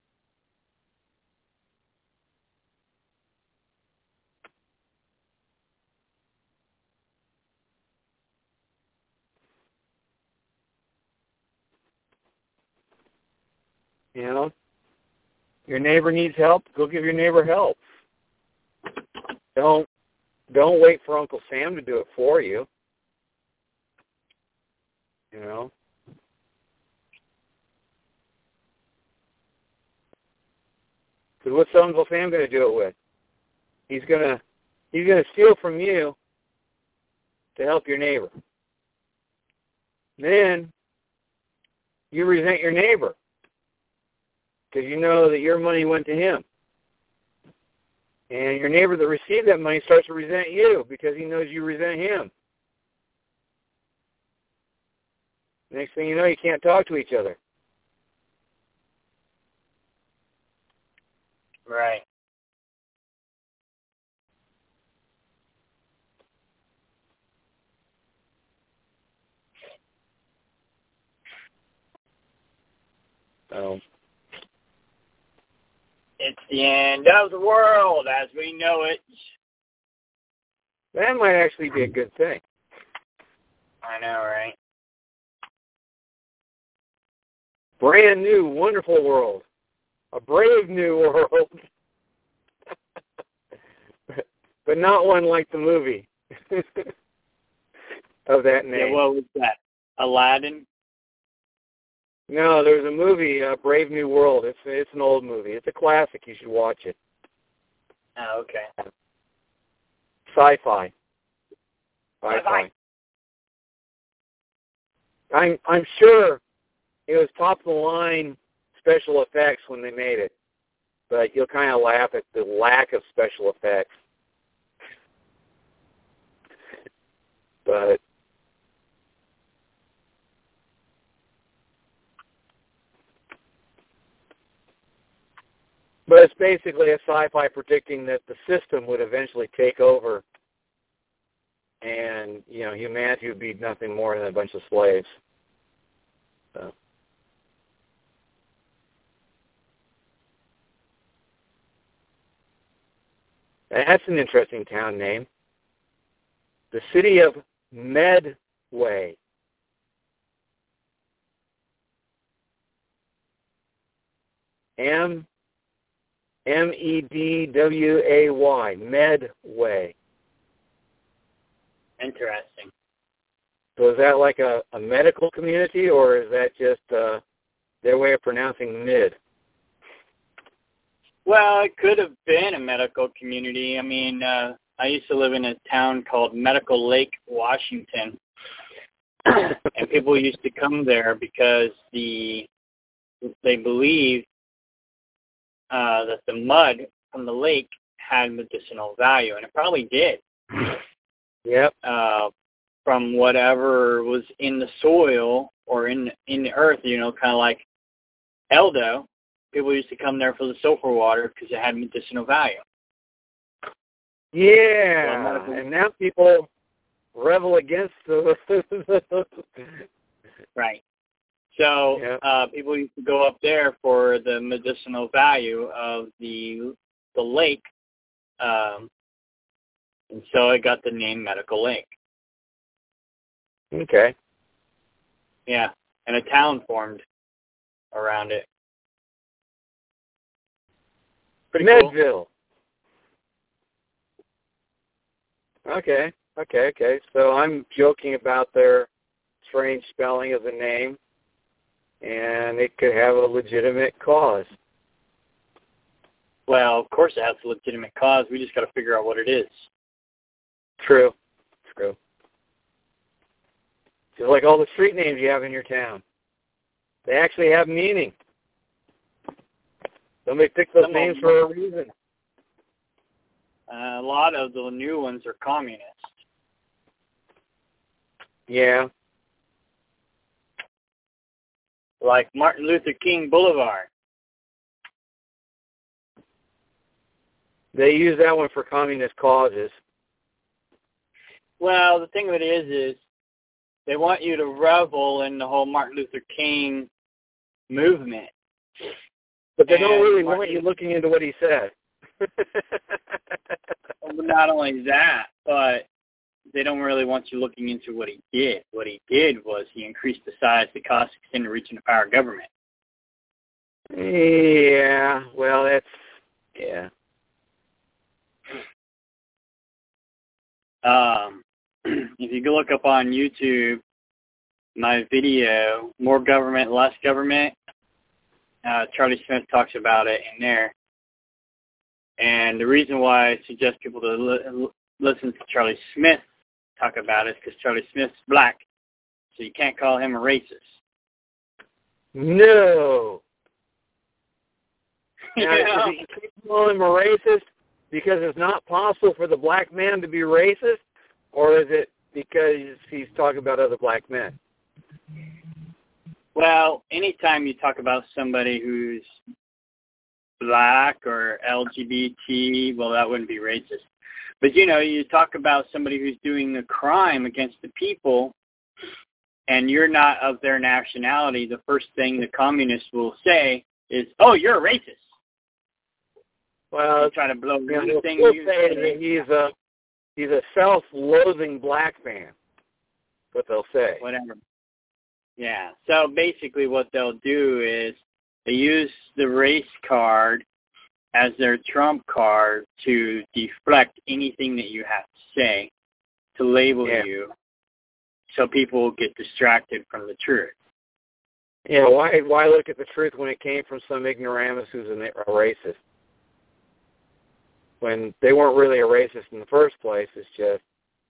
Your neighbor needs help, go give your neighbor help. Don't wait for Uncle Sam to do it for you. Because what's Uncle Sam going to do it with? He's gonna steal from you to help your neighbor. Then you resent your neighbor because you know that your money went to him. And your neighbor that received that money starts to resent you because he knows you resent him. Next thing you know, you can't talk to each other. Right. So It's the end of the world as we know it. that might actually be a good thing. I know, right? Brand new, wonderful world. A brave new world. But not one like the movie of that name. Yeah, what was that? Aladdin? No, there's a movie, Brave New World. It's an old movie. It's a classic. You should watch it. Oh, okay. Sci-fi. Sci-fi. I'm sure it was top of the line special effects when they made it, but you'll kind of laugh at the lack of special effects. But it's basically a sci-fi predicting that the system would eventually take over, and humanity would be nothing more than a bunch of slaves. So. That's an interesting town name. The city of Medway. M-E-D-W-A-Y. Medway. Interesting. So is that like a medical community, or is that just their way of pronouncing mid? Well, it could have been a medical community. I mean, I used to live in a town called Medical Lake, Washington, and people used to come there because they believed that the mud from the lake had medicinal value, and it probably did. Yep. From whatever was in the soil or in the earth, kind of like Eldo. People used to come there for the sulfur water because it had medicinal value. Yeah, and now people revel against the... Right. So people used to go up there for the medicinal value of the lake, and so it got the name Medical Lake. Okay. Yeah, and a town formed around it. Pretty Medville. Cool. Okay. So I'm joking about their strange spelling of the name, and it could have a legitimate cause. Well, of course it has a legitimate cause. We just got to figure out what it is. True. Just like all the street names you have in your town. They actually have meaning. Somebody picked those names for a reason. A lot of the new ones are communist. Yeah. Like Martin Luther King Boulevard. They use that one for communist causes. Well, the thing of it is they want you to revel in the whole Martin Luther King movement. But they don't really want you looking into what he said. Not only that, but they don't really want you looking into what he did. What he did was he increased the size, the cost, extended reach, and the power of government. Yeah, well, yeah. If you go look up on YouTube, my video, More Government, Less Government, Charlie Smith talks about it in there. And the reason why I suggest people to listen to Charlie Smith talk about it is because Charlie Smith's black, so you can't call him a racist. No. Now, Yeah. you can't call him a racist because it's not possible for the black man to be racist, or is it because he's talking about other black men? Well, anytime you talk about somebody who's black or LGBT, well, that wouldn't be racist. But, you talk about somebody who's doing a crime against the people, and you're not of their nationality, the first thing the communists will say is, oh, you're a racist. Well, they try to blow anything they'll you say say. that he's a self-loathing black man. What they'll say. Whatever. Yeah. So basically what they'll do is they use the race card as their trump card to deflect anything that you have to say, to label you, so people will get distracted from the truth. Yeah, why look at the truth when it came from some ignoramus who's a racist? When they weren't really a racist in the first place, it's just...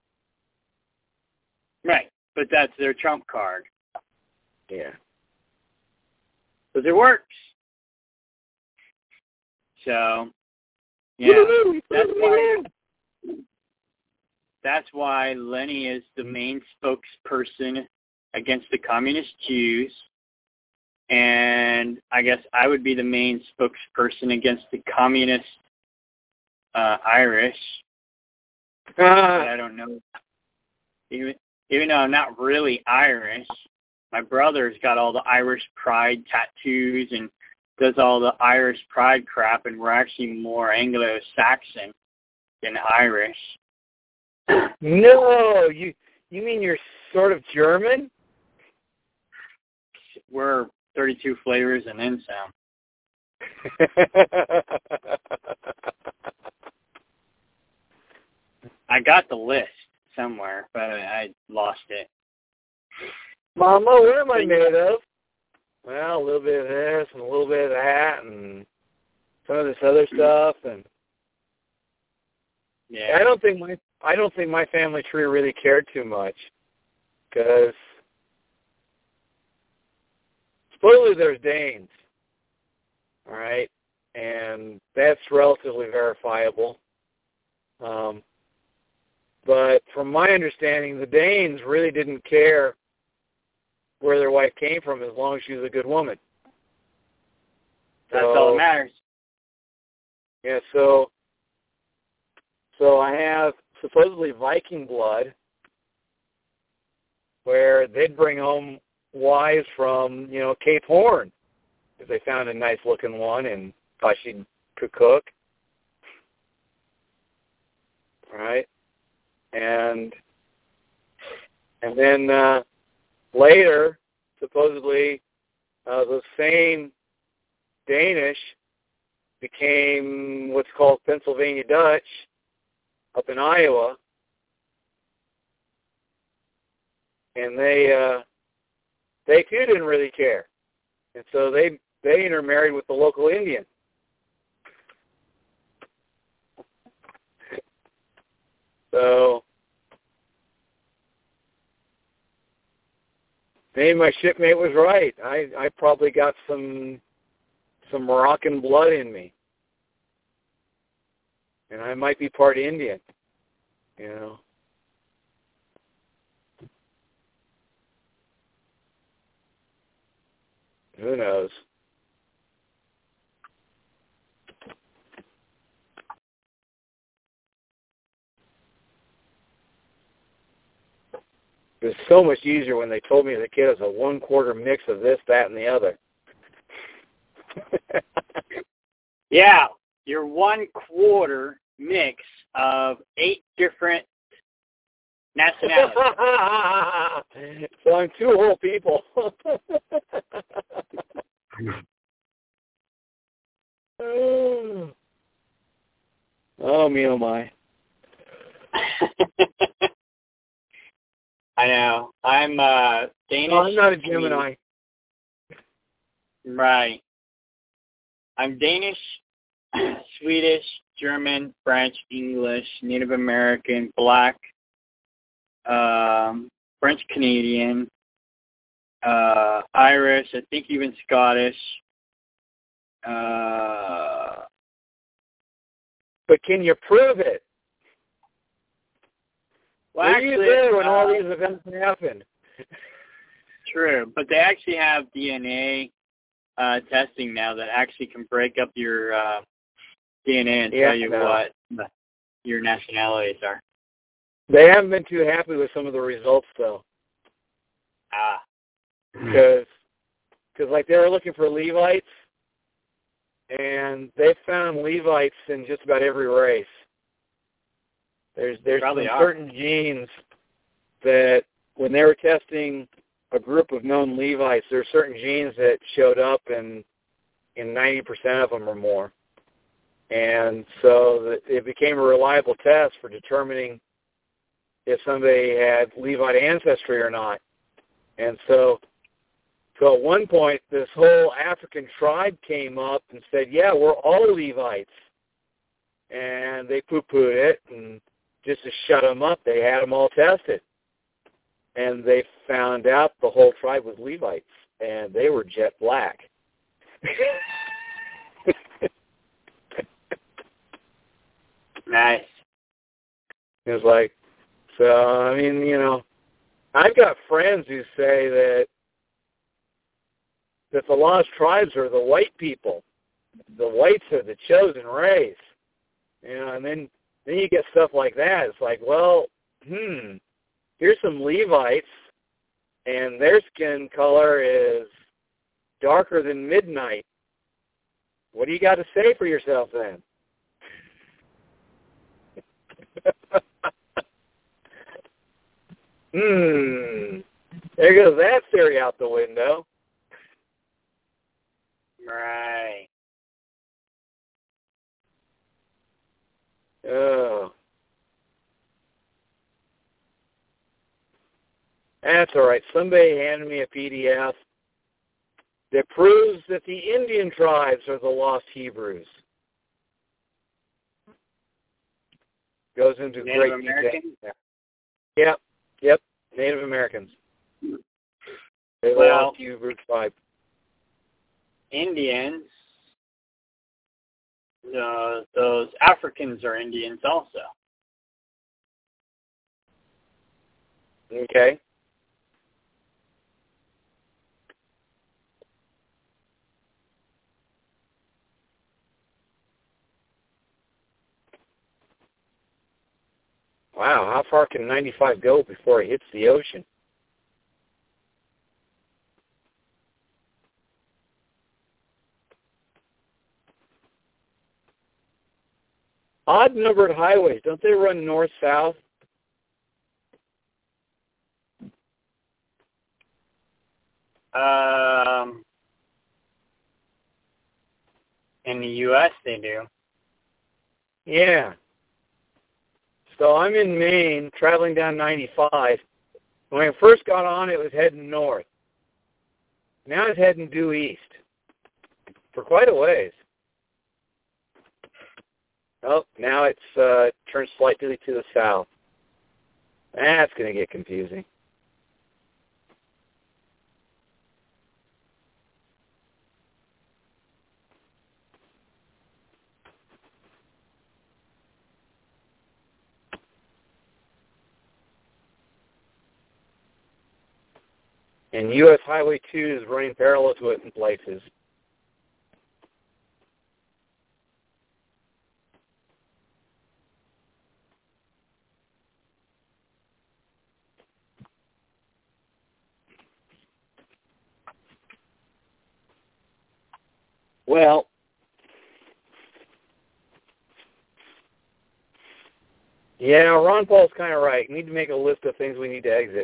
Right, but that's their trump card. Yeah. Because it works. So, yeah, that's why Lenny is the main spokesperson against the communist Jews, and I guess I would be the main spokesperson against the communist Irish. But I don't know. Even though I'm not really Irish, my brother's got all the Irish pride tattoos and does all the Irish pride crap, and we're actually more Anglo-Saxon than Irish. No, you mean you're sort of German? We're 32 flavors and then some. I got the list somewhere, but I lost it. Mama, what am I made of? Well, a little bit of this and a little bit of that and some of this other stuff, and yeah. I don't think my family tree really cared too much, because supposedly there's Danes, all right, and that's relatively verifiable. But from my understanding, the Danes really didn't care where their wife came from as long as she was a good woman. That's all that matters. Yeah, so I have supposedly Viking blood, where they'd bring home wives from, Cape Horn, if they found a nice-looking one and thought she could cook. Right? And then later, supposedly, the same Danish became what's called Pennsylvania Dutch up in Iowa, and they too didn't really care, and so they intermarried with the local Indian. So maybe my shipmate was right. I probably got some Moroccan blood in me, and I might be part Indian. Who knows? It was so much easier when they told me the kid was a 1/4 mix of this, that, and the other. Yeah, you're 1/4 mix of 8 different nationalities. So I'm 2 whole people. Oh, me, oh, my. I know. I'm Danish. No, I'm not a Gemini. Right. I'm Danish, Swedish, German, French, English, Native American, Black, French Canadian, Irish, I think even Scottish. But can you prove it? Well, Were actually, you there when all these events happened? True, but they actually have DNA testing now that actually can break up your DNA and tell you what your nationalities are. They haven't been too happy with some of the results, though. Because like, they were looking for Levites, and they found Levites in just about every race. There's some certain genes that, when they were testing a group of known Levites, there are certain genes that showed up in 90% of them or more. And so it became a reliable test for determining if somebody had Levite ancestry or not. And so at one point, this whole African tribe came up and said, yeah, we're all Levites. And they poo-pooed it, and just to shut them up, they had them all tested. And they found out the whole tribe was Levites, and they were jet black. Nice. It was like, so, I mean, you know, I've got friends who say that the lost tribes are the white people. The whites are the chosen race. You know, and then you get stuff like that. It's like, well, here's some Levites, and their skin color is darker than midnight. What do you got to say for yourself then? There goes that theory out the window. Right. Oh. That's all right. Somebody handed me a PDF that proves that the Indian tribes are the lost Hebrews. Goes into Native great Americans? detail. Yep. Native Americans. They're the lost Hebrew tribe. Indians, those Africans are Indians also. Okay. Wow, how far can 95 go before it hits the ocean? Odd-numbered highways, don't they run north-south? In the U.S., they do. Yeah. So I'm in Maine, traveling down 95. When I first got on, it was heading north. Now it's heading due east for quite a ways. Oh, now it's turned slightly to the south. That's going to get confusing. And U.S. Highway 2 is running parallel to it in places. Well, yeah, Ron Paul's kind of right. We need to make a list of things we need to exit.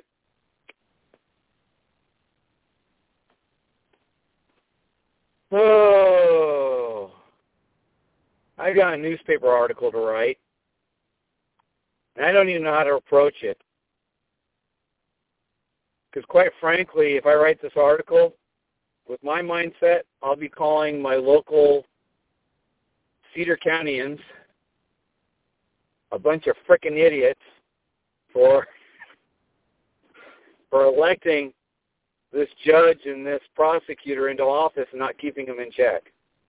Oh, I got a newspaper article to write, and I don't even know how to approach it. Because quite frankly, if I write this article, with my mindset, I'll be calling my local Cedar Countyans a bunch of frickin' idiots for electing this judge and this prosecutor into office and not keeping them in check.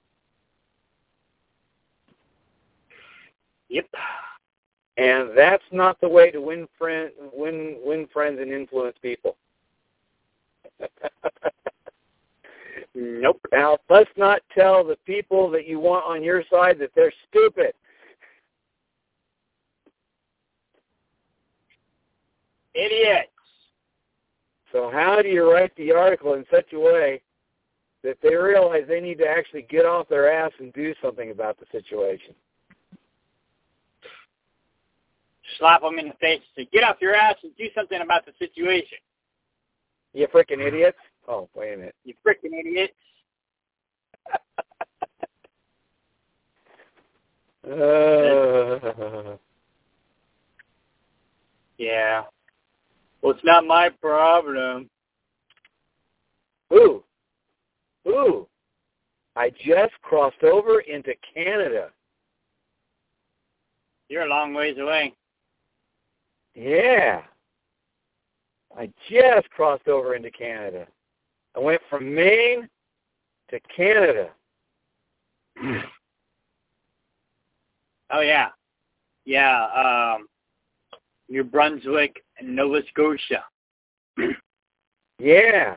Yep. And that's not the way to win friends and influence people. Nope. Now, let's not tell the people that you want on your side that they're stupid. Idiots. So how do you write the article in such a way that they realize they need to actually get off their ass and do something about the situation? Slap them in the face and say, get off your ass and do something about the situation. You frickin' idiots. Oh, wait a minute. You frickin' idiots. Yeah. Well, it's not my problem. Ooh. I just crossed over into Canada. You're a long ways away. Yeah. I just crossed over into Canada. I went from Maine to Canada. Oh, yeah. Yeah, New Brunswick and Nova Scotia. Yeah.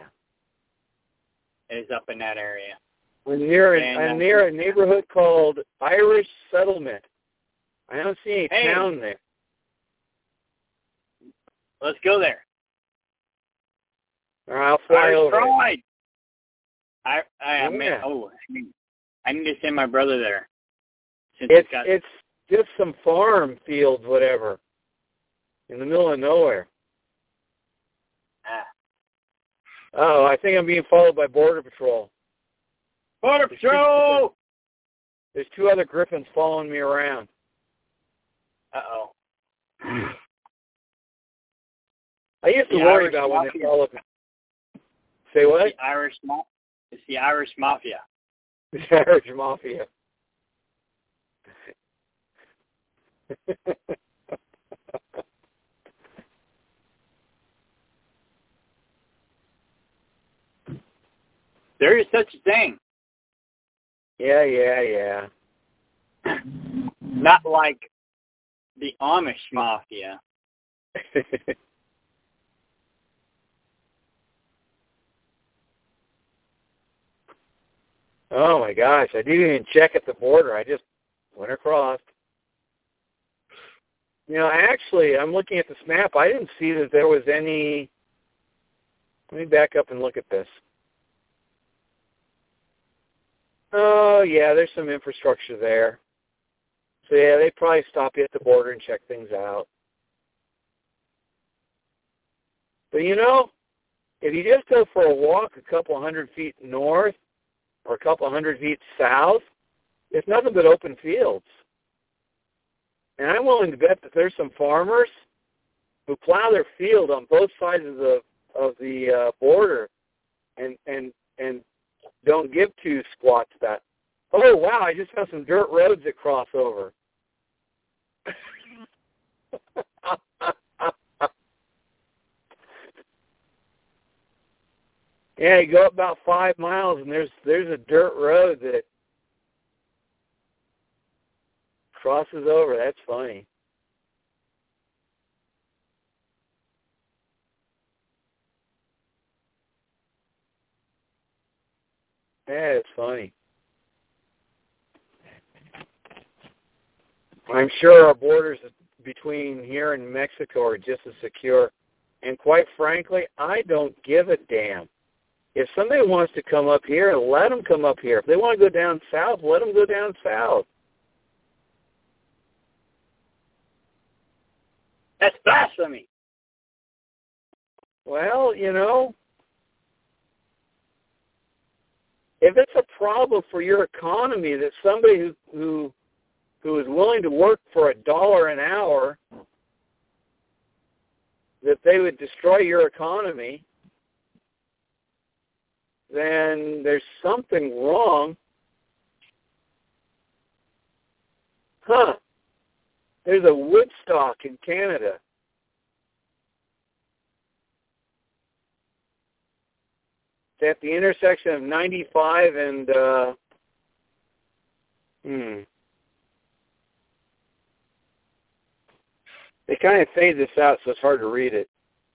Is up in that area. I'm near a neighborhood called Irish Settlement. I don't see any town there. Let's go there. Or I'll fly over. Pride. I need to send my brother there. It's just some farm fields, whatever, in the middle of nowhere. Oh, I think I'm being followed by Border Patrol. Border Patrol! There's two other Griffins following me around. Uh-oh. I used to worry about when they followed me. Say what? It's the Irish Mafia. The Irish Mafia. There is such a thing. Yeah. Not like the Amish Mafia. Oh my gosh, I didn't even check at the border. I just went across. You know, actually, I'm looking at the map. I didn't see that there was any... Let me back up and look at this. Oh, yeah, there's some infrastructure there. So, yeah, they probably stop you at the border and check things out. But, you know, if you just go for a walk a couple 100 feet north or a couple 100 feet south, it's nothing but open fields. And I'm willing to bet that there's some farmers who plow their field on both sides of the border and don't give two squats that. Oh, wow, I just have some dirt roads that cross over. Yeah, you go up about 5 miles and there's a dirt road that crosses over. That's funny. Yeah, it's funny. I'm sure our borders between here and Mexico are just as secure. And quite frankly, I don't give a damn. If somebody wants to come up here, let them come up here. If they want to go down south, let them go down south. That's blasphemy. Well, you know, if it's a problem for your economy that somebody who is willing to work for $1 an hour, that they would destroy your economy, then there's something wrong. Huh. There's a Woodstock in Canada. It's at the intersection of 95 and, They kind of fade this out, so it's hard to read it.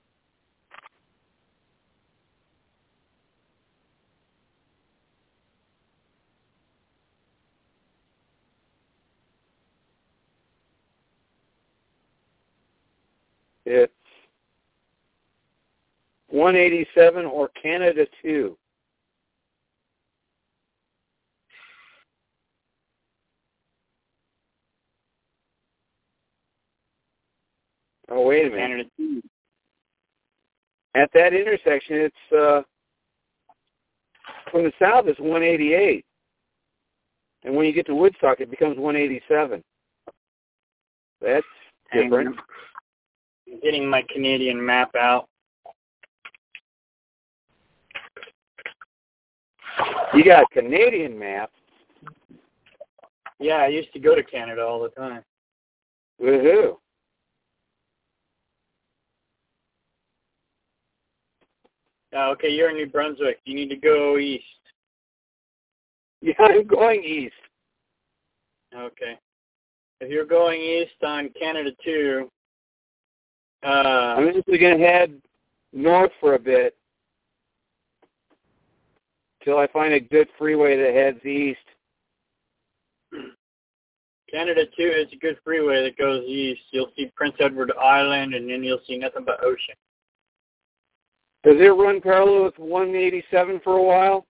It's 187 or Canada 2. Oh, wait a minute. Canada 2. At that intersection, it's from the south, it's 188. And when you get to Woodstock, it becomes 187. That's different. I'm getting my Canadian map out. You got a Canadian map? Yeah, I used to go to Canada all the time. Woohoo. Okay, you're in New Brunswick. You need to go east. Yeah, I'm going east. Okay. If you're going east on Canada 2, I'm just going to head north for a bit till I find a good freeway that heads east. Canada 2 is a good freeway that goes east. You'll see Prince Edward Island, and then you'll see nothing but ocean. Does it run parallel with 187 for a while?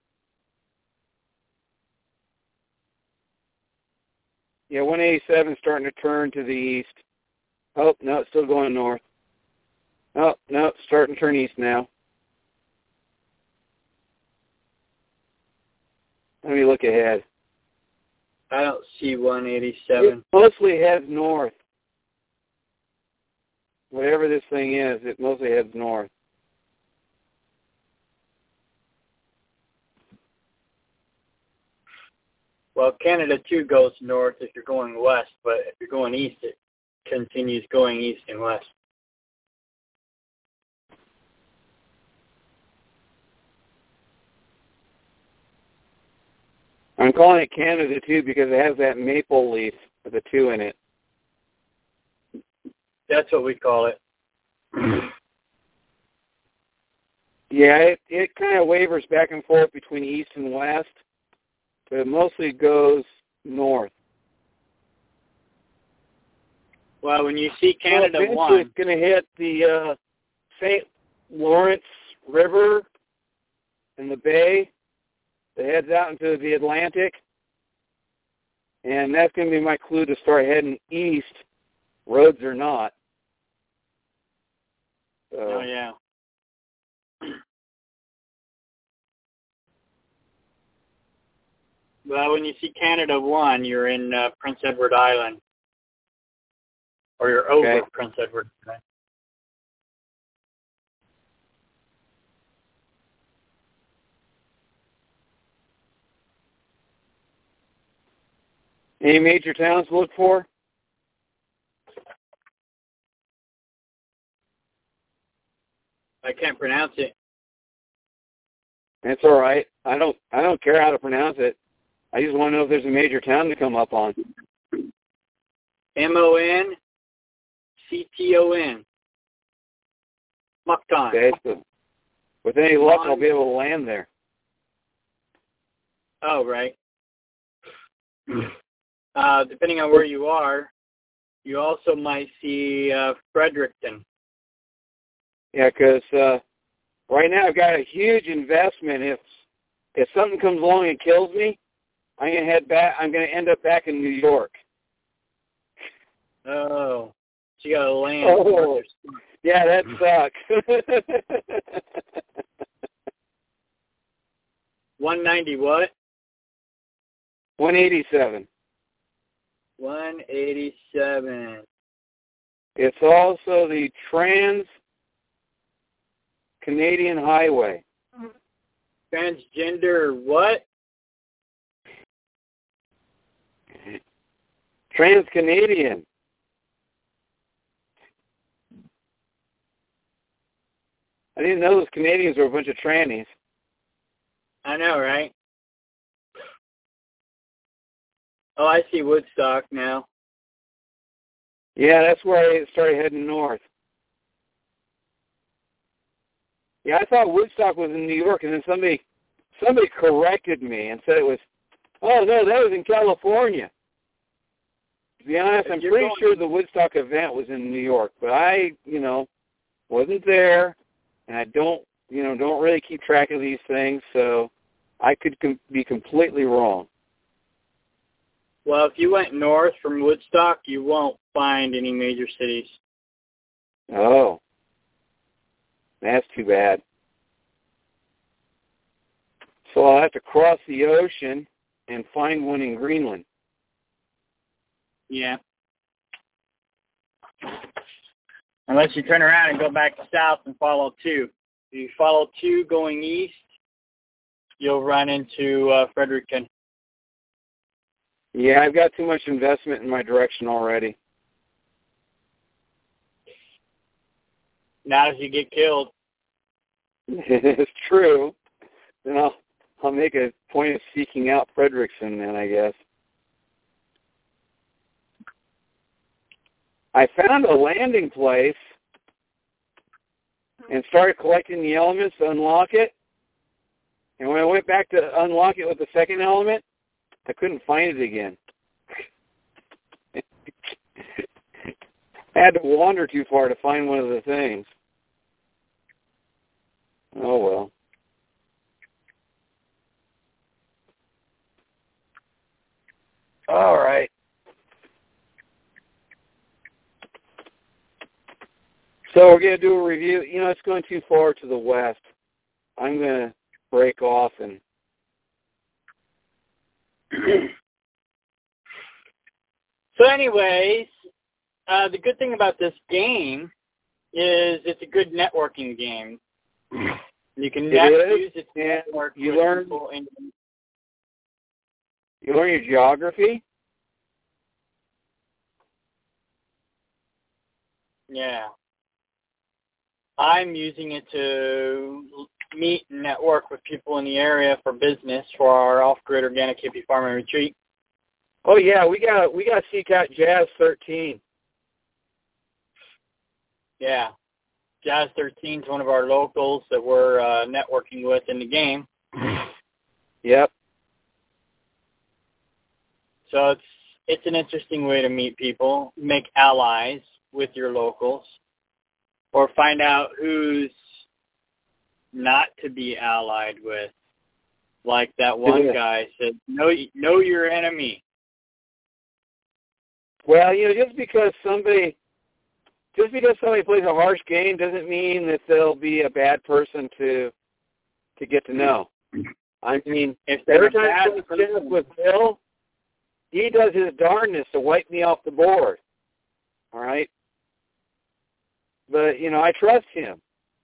Yeah, 187 is starting to turn to the east. Oh, no, it's still going north. Oh, no, it's starting to turn east now. Let me look ahead. I don't see 187. It mostly heads north. Whatever this thing is, it mostly heads north. Well, Canada 2 goes north if you're going west, but if you're going east, it continues going east and west. I'm calling it Canada 2 because it has that maple leaf with a 2 in it. That's what we call it. Yeah, it kind of wavers back and forth between east and west, but it mostly goes north. Well, when you see Canada 1... it's going to hit the St. Lawrence River and the bay that heads out into the Atlantic, and that's going to be my clue to start heading east, roads or not. So, oh, yeah. Well, when you see Canada 1, you're in Prince Edward Island. Or you're over Prince Edward Island. Any major towns to look for? I can't pronounce it. That's all right. I don't care how to pronounce it. I just want to know if there's a major town to come up on. Moncton. Moncton. Okay, so with any luck, I'll be able to land there. Oh, right. Depending on where you are, you also might see Fredericton. Yeah, because right now I've got a huge investment. If something comes along and kills me, I'm gonna head back. I'm gonna end up back in New York. Oh, so you got to land. Oh, yeah, that sucks. 190 what? 187. 187. It's also the Trans-Canadian Highway. Transgender what? Trans-Canadian. I didn't know those Canadians were a bunch of trannies. I know, right? Oh, I see Woodstock now. Yeah, that's where I started heading north. Yeah, I thought Woodstock was in New York, and then somebody corrected me and said it was, oh, no, that was in California. To be honest, I'm pretty sure the Woodstock event was in New York, but I, wasn't there, and I don't really keep track of these things, so I could be completely wrong. Well, if you went north from Woodstock, you won't find any major cities. Oh. That's too bad. So I'll have to cross the ocean and find one in Greenland. Yeah. Unless you turn around and go back south and follow 2. If you follow 2 going east, you'll run into Fredericton. Yeah, I've got too much investment in my direction already. Not if you get killed. It's true. Then I'll make a point of seeking out Frederickson then, I guess. I found a landing place and started collecting the elements to unlock it. And when I went back to unlock it with the second element, I couldn't find it again. I had to wander too far to find one of the things. Oh, well. All right. So we're going to do a review. It's going too far to the west. I'm going to break off and... So anyways, the good thing about this game is it's a good networking game. You can use it to network with people. You learn your geography? Yeah. I'm using it to meet and network with people in the area for business for our off-grid organic hippie farming retreat. Oh yeah, we got to seek out Jazz 13. Yeah, Jazz 13 is one of our locals that we're networking with in the game. Yep. So it's an interesting way to meet people, make allies with your locals, or find out who's not to be allied with. Like that one guy said, know your enemy. Well, just because somebody plays a harsh game doesn't mean that they'll be a bad person to get to know. I mean, every time I play chess with Bill, he does his darndest to wipe me off the board. All right? But, I trust him.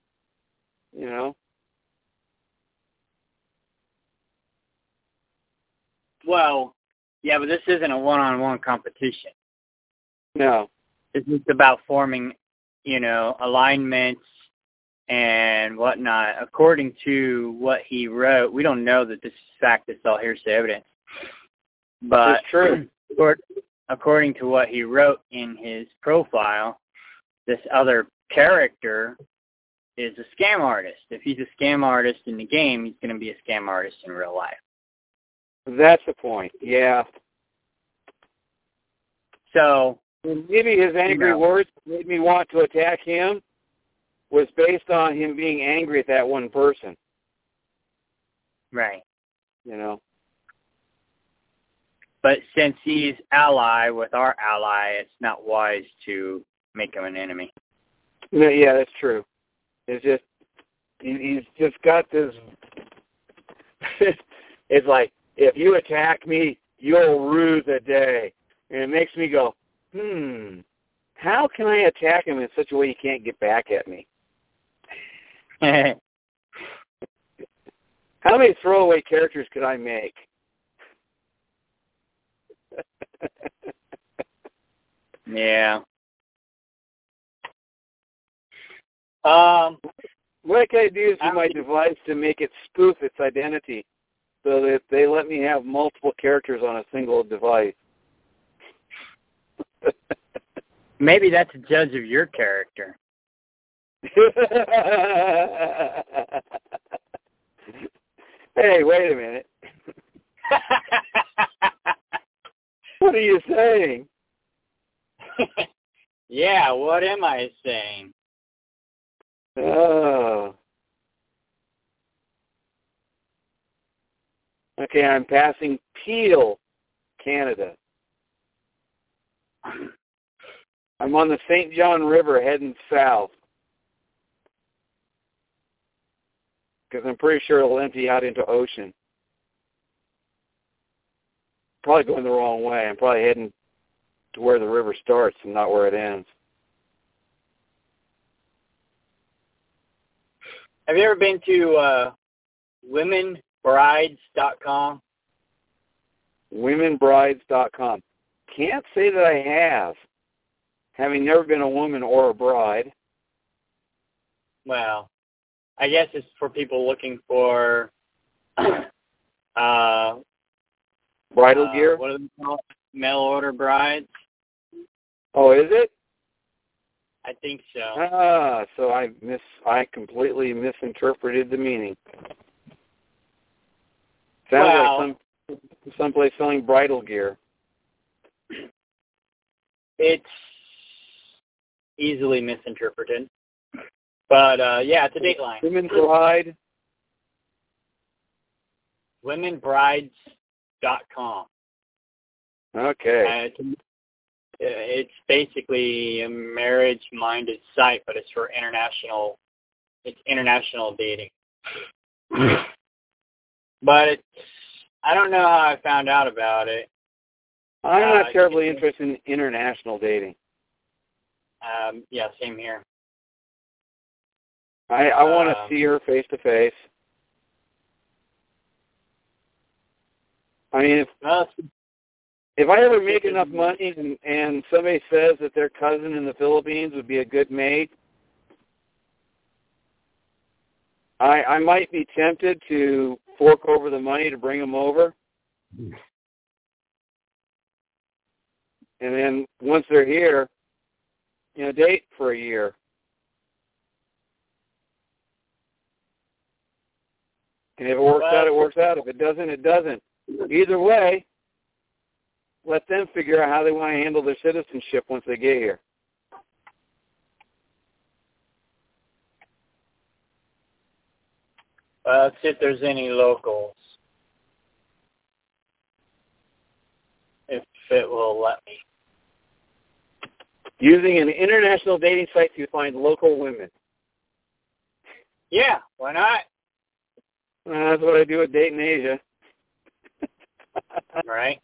Well, yeah, but this isn't a one-on-one competition. No. It's just about forming, alignments and whatnot. According to what he wrote, we don't know that this is fact. It's all hearsay evidence. But it's true. According to what he wrote in his profile, this other character is a scam artist. If he's a scam artist in the game, he's going to be a scam artist in real life. That's the point, yeah. So maybe his angry words made me want to attack him was based on him being angry at that one person. Right. But since he's ally with our ally, it's not wise to make him an enemy. No, yeah, that's true. It's just, he's just got this, it's like, if you attack me, you'll rue the day. And it makes me go, how can I attack him in such a way he can't get back at me? How many throwaway characters could I make? Yeah. What can I do is my device to make it spoof its identity so that they let me have multiple characters on a single device. Maybe that's a judge of your character. Hey, wait a minute. What are you saying? Yeah, what am I saying? Oh. Okay, I'm passing Peel, Canada. I'm on the St. John River heading south. Because I'm pretty sure it'll empty out into ocean. Probably going the wrong way. I'm probably heading to where the river starts and not where it ends. Have you ever been to womenbrides.com? Womenbrides.com. Can't say that I have, having never been a woman or a bride. Well, I guess it's for people looking for Bridal gear? What are they called? Mail order brides? Oh, is it? I think so. So I completely misinterpreted the meaning. Sounds like someplace selling bridal gear. It's easily misinterpreted. But, yeah, it's a Dateline. Women Bride? Womenbrides.com. Okay. It's basically a marriage-minded site, but it's for international dating. But I don't know how I found out about it. I'm not terribly interested in international dating. Yeah, same here. I want to see her face to face. I mean, if I ever make enough money and somebody says that their cousin in the Philippines would be a good mate, I might be tempted to fork over the money to bring them over. And then once they're here, date for a year. And if it works out, it works out. If it doesn't, it doesn't. Either way, let them figure out how they want to handle their citizenship once they get here. Let's see if there's any locals. If it will let me. Using an international dating site to find local women. Yeah, why not? That's what I do at Date in Asia. Right.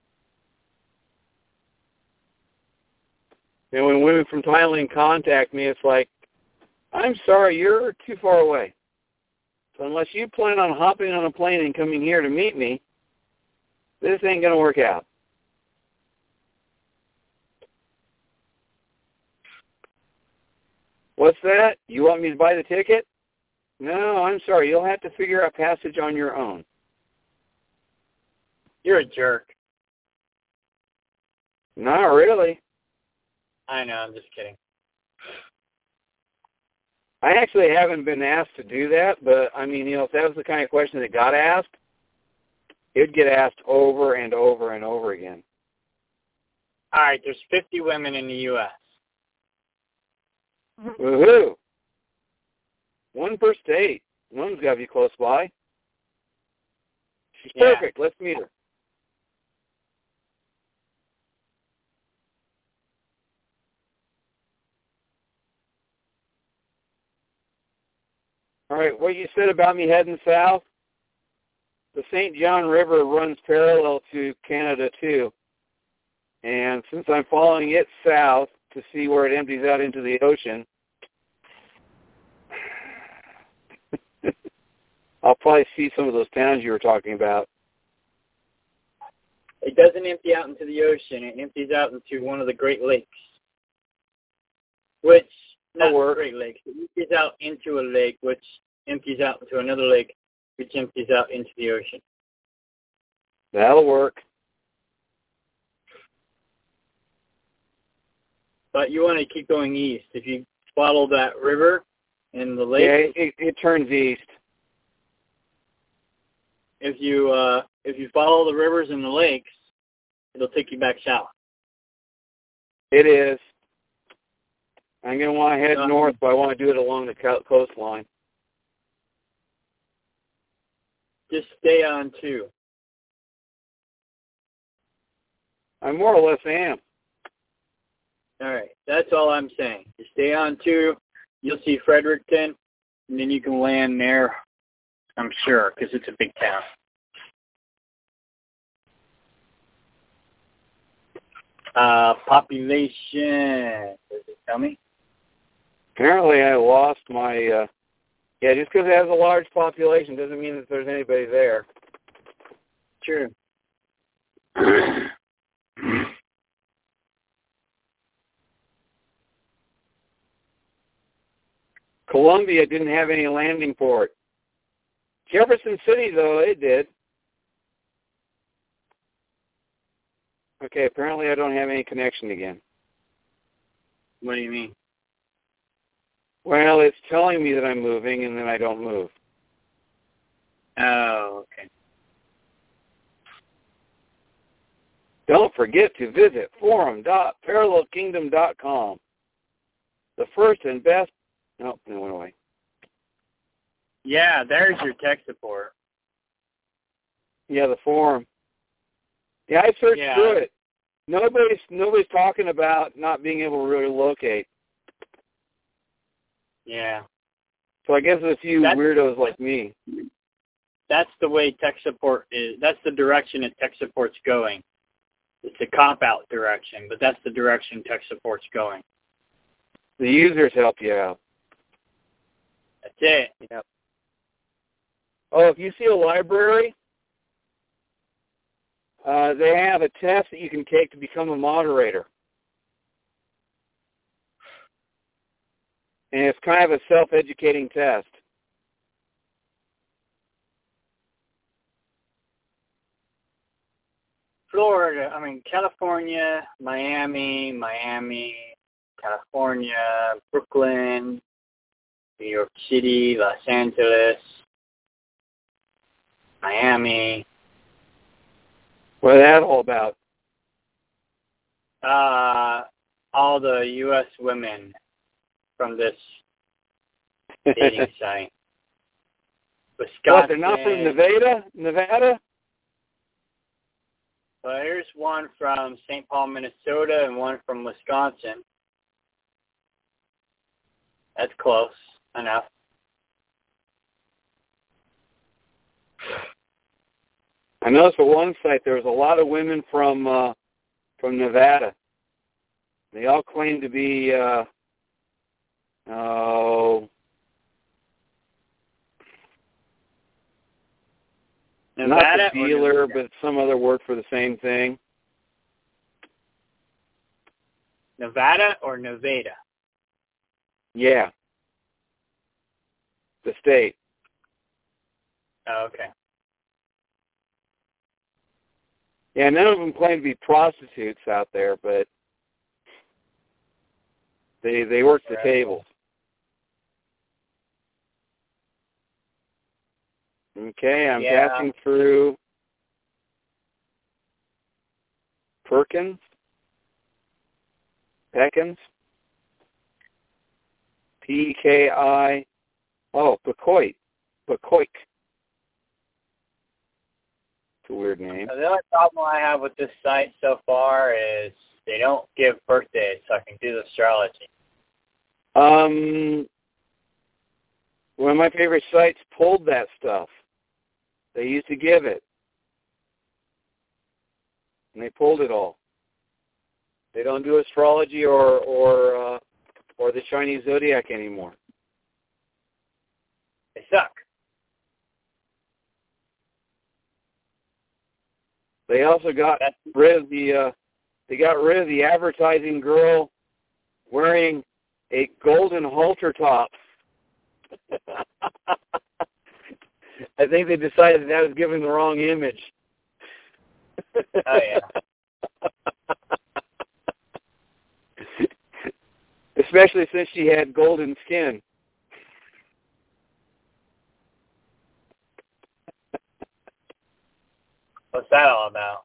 And when women from Thailand contact me, it's like, I'm sorry, you're too far away. So unless you plan on hopping on a plane and coming here to meet me, this ain't going to work out. What's that? You want me to buy the ticket? No, I'm sorry. You'll have to figure out passage on your own. You're a jerk. Not really. I know, I'm just kidding. I actually haven't been asked to do that, but, I mean, if that was the kind of question that got asked, it would get asked over and over and over again. All right, there's 50 women in the U.S. Woohoo! One per state. One's got to be close by. She's perfect. Let's meet her. All right, what you said about me heading south, the St. John River runs parallel to Canada, too. And since I'm following it south to see where it empties out into the ocean, I'll probably see some of those towns you were talking about. It doesn't empty out into the ocean. It empties out into one of the Great Lakes, which, not the Great Lakes, it empties out into a lake, which empties out into another lake, which empties out into the ocean. That'll work. But you want to keep going east. If you follow that river and the lake... Yeah, it turns east. If you follow the rivers and the lakes, it'll take you back south. It is. I'm going to want to head north, but I want to do it along the coastline. Just stay on 2. I more or less am. All right, that's all I'm saying. Just stay on 2. You'll see Fredericton, and then you can land there, I'm sure, because it's a big town. Population, does it tell me? Apparently I lost my, just because it has a large population doesn't mean that there's anybody there. True. Columbia didn't have any landing port. Jefferson City, though, it did. Okay, apparently I don't have any connection again. What do you mean? Well, it's telling me that I'm moving, and then I don't move. Oh, okay. Don't forget to visit forum.parallelkingdom.com. The first and best... Nope, it went away. Yeah, there's your tech support. Yeah, the forum. Yeah, I searched through it. Nobody's talking about not being able to really locate. Yeah. So I guess a few weirdos like me. That's the way tech support is. That's the direction that tech support's going. It's a cop-out direction, but that's the direction tech support's going. The users help you out. That's it. Yep. Oh, if you see a library, they have a test that you can take to become a moderator. And it's kind of a self-educating test. Florida, California, Miami, California, Brooklyn, New York City, Los Angeles, Miami. What is that all about? All the U.S. women from this dating site. Wisconsin. What, they're not from Nevada? Well, here's one from St. Paul, Minnesota, and one from Wisconsin. That's close enough. I noticed at one site there was a lot of women from Nevada. They all claim to be Nevada, not the dealer, but some other word for the same thing. Nevada or Nevada? Yeah. The state. Oh, okay. Yeah, none of them claim to be prostitutes out there, but they work the tables. Okay, I'm passing through Peckins, P-K-I, Pequot. It's a weird name. The only problem I have with this site so far is they don't give birthdays, so I can do the astrology. One of my favorite sites pulled that stuff. They used to give it. And they pulled it all. They don't do astrology or the Chinese zodiac anymore. They suck. They also got rid of the advertising girl wearing a golden halter top. I think they decided that was giving the wrong image. Oh, yeah. Especially since she had golden skin. What's that all about?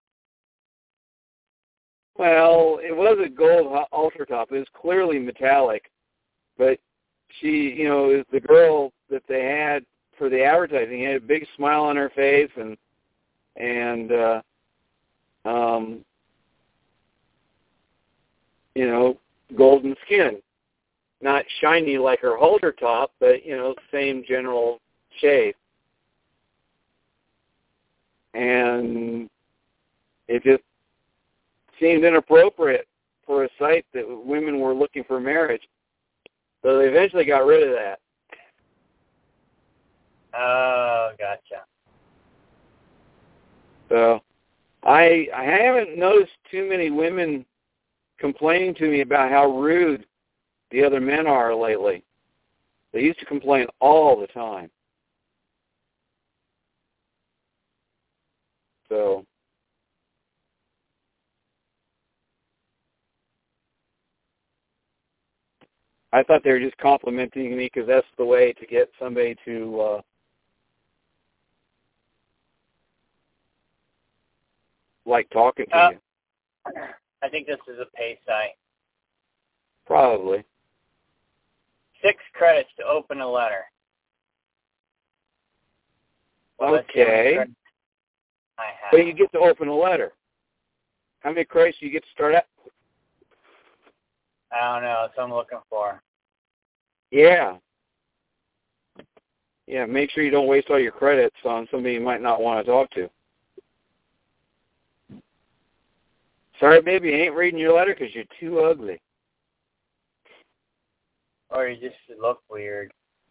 Well, it was a gold halter top. It was clearly metallic. But she, is the girl that they had for the advertising. Had a big smile on her face and golden skin. Not shiny like her halter top, but, same general shade. And it just seemed inappropriate for a site that women were looking for marriage. So they eventually got rid of that. Oh, gotcha. So I haven't noticed too many women complaining to me about how rude the other men are lately. They used to complain all the time. So I thought they were just complimenting me because that's the way to get somebody to like talking to you. I think this is a pay site. Probably. 6 credits to open a letter. Well, okay. I have. But you get to open a letter. How many credits do you get to start at? I don't know. That's what I'm looking for. Yeah. Yeah, make sure you don't waste all your credits on somebody you might not want to talk to. Sorry, baby, I ain't reading your letter because you're too ugly. Or you just look weird.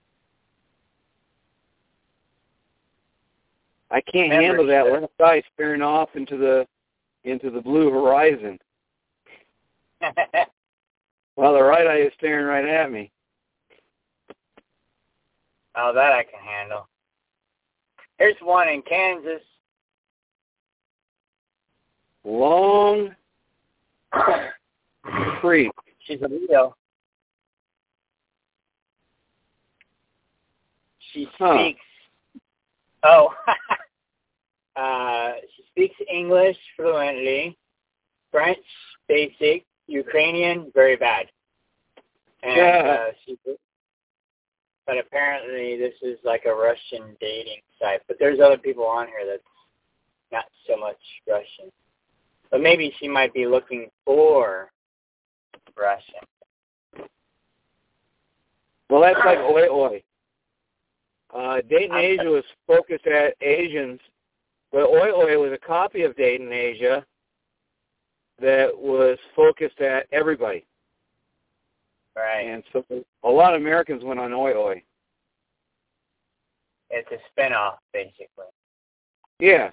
I can't handle that left eye staring off into the blue horizon. While the right eye is staring right at me. Oh, that I can handle. Here's one in Kansas. Long Creek. She's a Leo. She speaks. Oh, she speaks English fluently, French basic, Ukrainian very bad, and but apparently this is like a Russian dating site. But there's other people on here that's not so much Russian. But maybe she might be looking for Russian. Well, that's like oi oi. Dayton Asia was focused at Asians, but oi oi was a copy of Dayton Asia that was focused at everybody. Right. And so a lot of Americans went on oi oi. It's a spinoff, basically. Yeah.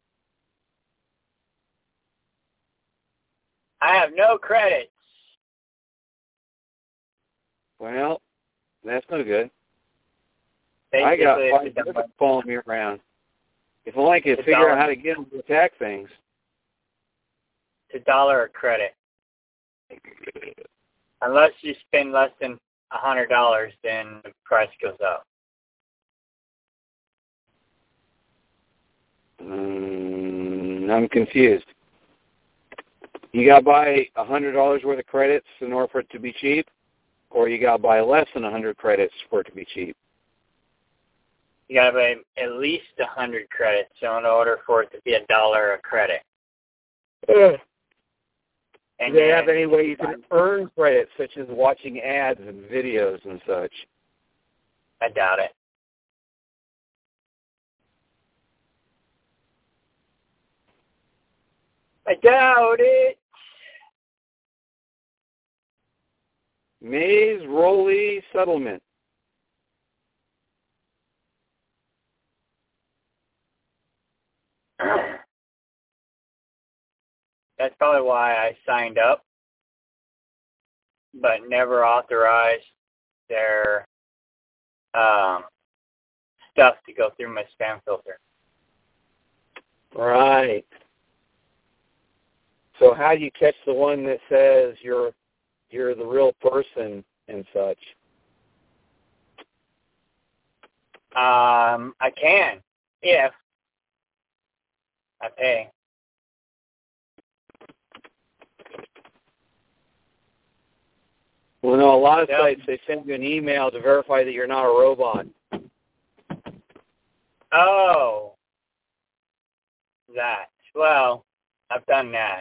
I have no credits. Well, that's no good. Basically, I got 5 different following me around. If only I could figure out how to get them to attack things. It's $1 a credit. Unless you spend less than $100, then the price goes up. I'm confused. You got to buy $100 worth of credits in order for it to be cheap, or you got to buy less than 100 credits for it to be cheap? You got to buy at least 100 credits in order for it to be $1 a credit. And do they have any way you can earn credits, such as watching ads and videos and such? I doubt it. I doubt it. Mays Roley Settlement. That's probably why I signed up, but never authorized their stuff to go through my spam filter. Right. So how do you catch the one that says you're the real person and such? I can, if I pay. Well, no, a lot of sites, they send you an email to verify that you're not a robot. Oh, that. Well, I've done that.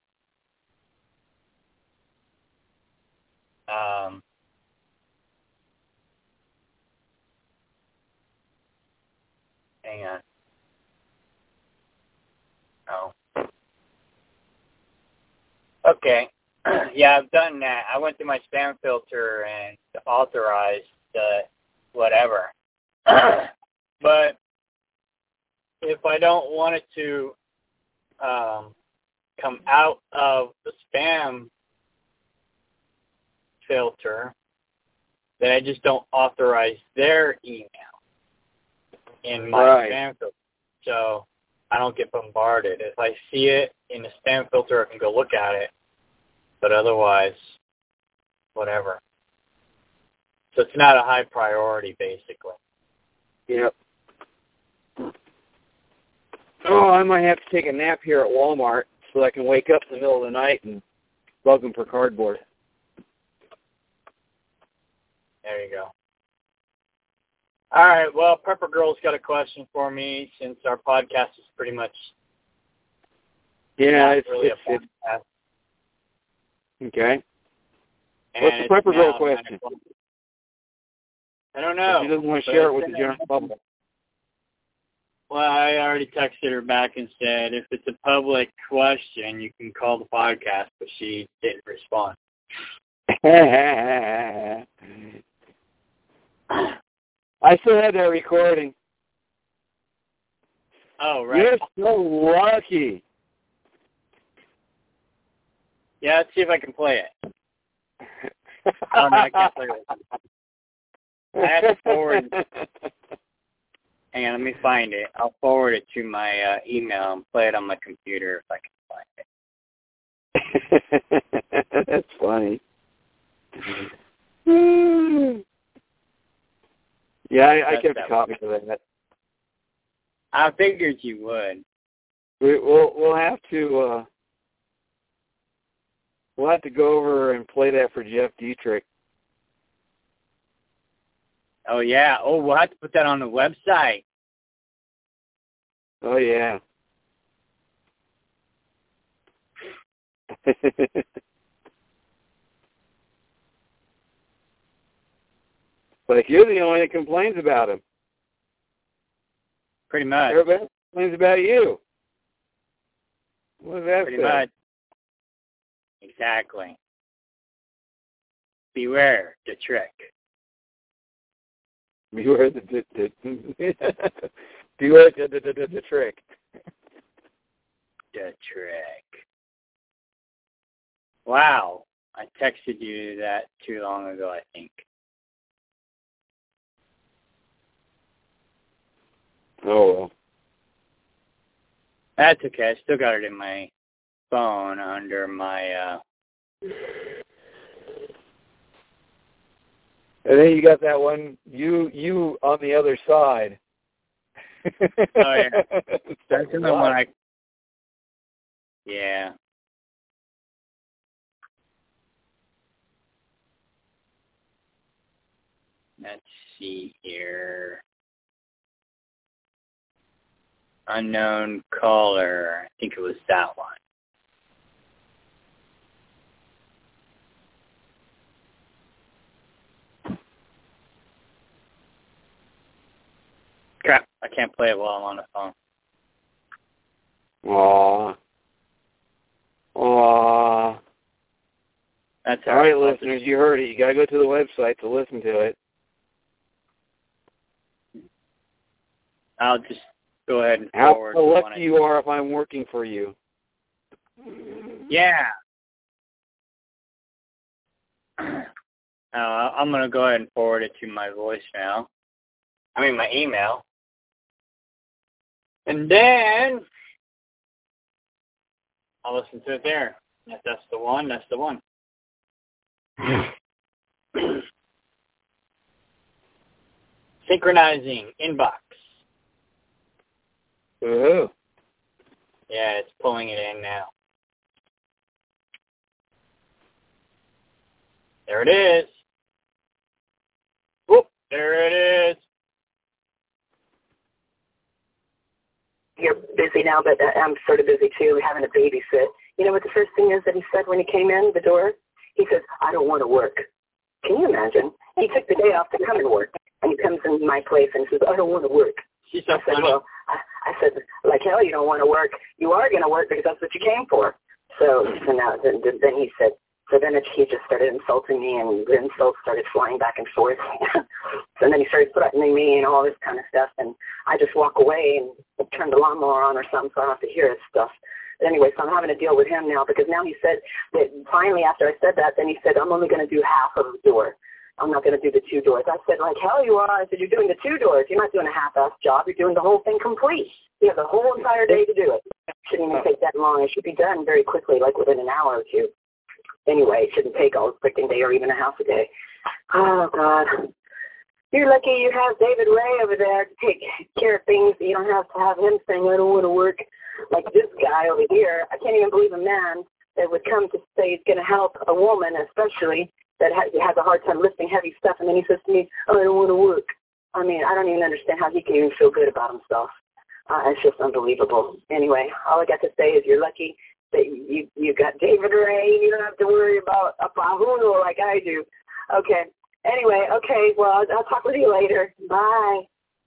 Hang on. Oh. Okay. Yeah, I've done that. I went through my spam filter and authorized whatever. But if I don't want it to come out of the spam filter, then I just don't authorize their email in my spam filter. So I don't get bombarded. If I see it in the spam filter, I can go look at it. But otherwise, whatever. So it's not a high priority, basically. Yep. Oh, I might have to take a nap here at Walmart so I can wake up in the middle of the night and bug them for cardboard. There you go. All right, well, Prepper Girl's got a question for me since our podcast is pretty much it's really a podcast. Okay. And what's the Prepper Girl question? I don't know. She doesn't want to share it with the general public. Well, I already texted her back and said, if it's a public question, you can call the podcast, but she didn't respond. I still have that recording. Oh, right. You're so lucky. Yeah, let's see if I can play it. Oh, no, I can't play it. I have to forward. Hang on, let me find it. I'll forward it to my email and play it on my computer if I can find it. That's funny. Yeah, I kept a copy of that. I figured you would. We'll have to go over and play that for Jeff Dietrich. Oh yeah. Oh, we'll have to put that on the website. Oh yeah. Like, you're the only one that complains about him. Pretty much. Everybody complains about you. What does that Pretty say? much. Exactly. Beware the trick. Beware the beware the trick. The trick. Wow. I texted you that too long ago, I think. Oh, well. That's okay. I still got it in my phone under my... And then you got that one, you on the other side. Oh, yeah. That's the one I... Yeah. Let's see here. Unknown caller. I think it was that one. Crap. I can't play it while I'm on the phone. Aww. Aww. That's all right, listeners. You heard it. You got to go to the website to listen to it. I'll just go ahead and How forward. lucky you are if I'm working for you. Yeah. I'm going to go ahead and forward it to my voicemail. My email. And then I'll listen to it there. If that's the one, that's the one. Synchronizing inbox. Ooh. Yeah, it's pulling it in now. There it is. Whoop, there it is. You're busy now, but I'm sort of busy too, having a babysit. You know what the first thing is that he said when he came in the door? He says, I don't want to work. Can you imagine? He took the day off to come and work, and he comes in my place and says, I don't want to work. She's so funny. Well, I said, like hell you don't want to work. You are going to work because that's what you came for. So now, then he said, so then he just started insulting me, and the insults started flying back and forth. And then he started threatening me and all this kind of stuff, and I just walk away and turn the lawnmower on or something so I don't have to hear his stuff. But anyway, so I'm having to deal with him now because now he said that finally after I said that, then he said, I'm only going to do half of the door. I'm not going to do the 2 doors. I said, like hell you are. I said, you're doing the 2 doors. You're not doing a half-ass job. You're doing the whole thing complete. You have the whole entire day to do it. Shouldn't even take that long. It should be done very quickly, like within an hour or 2. Anyway, it shouldn't take all the freaking day or even a half a day. Oh, God. You're lucky you have David Ray over there to take care of things. You don't have to have him saying, I don't want to work. Like this guy over here, I can't even believe a man that would come to say he's going to help a woman, especially, that has a hard time lifting heavy stuff, and then he says to me, oh, I don't want to work. I don't even understand how he can even feel good about himself. It's just unbelievable. Anyway, all I got to say is you're lucky that you got David Ray. You don't have to worry about a pahuno like I do. Okay. Anyway, okay, well, I'll talk with you later. Bye.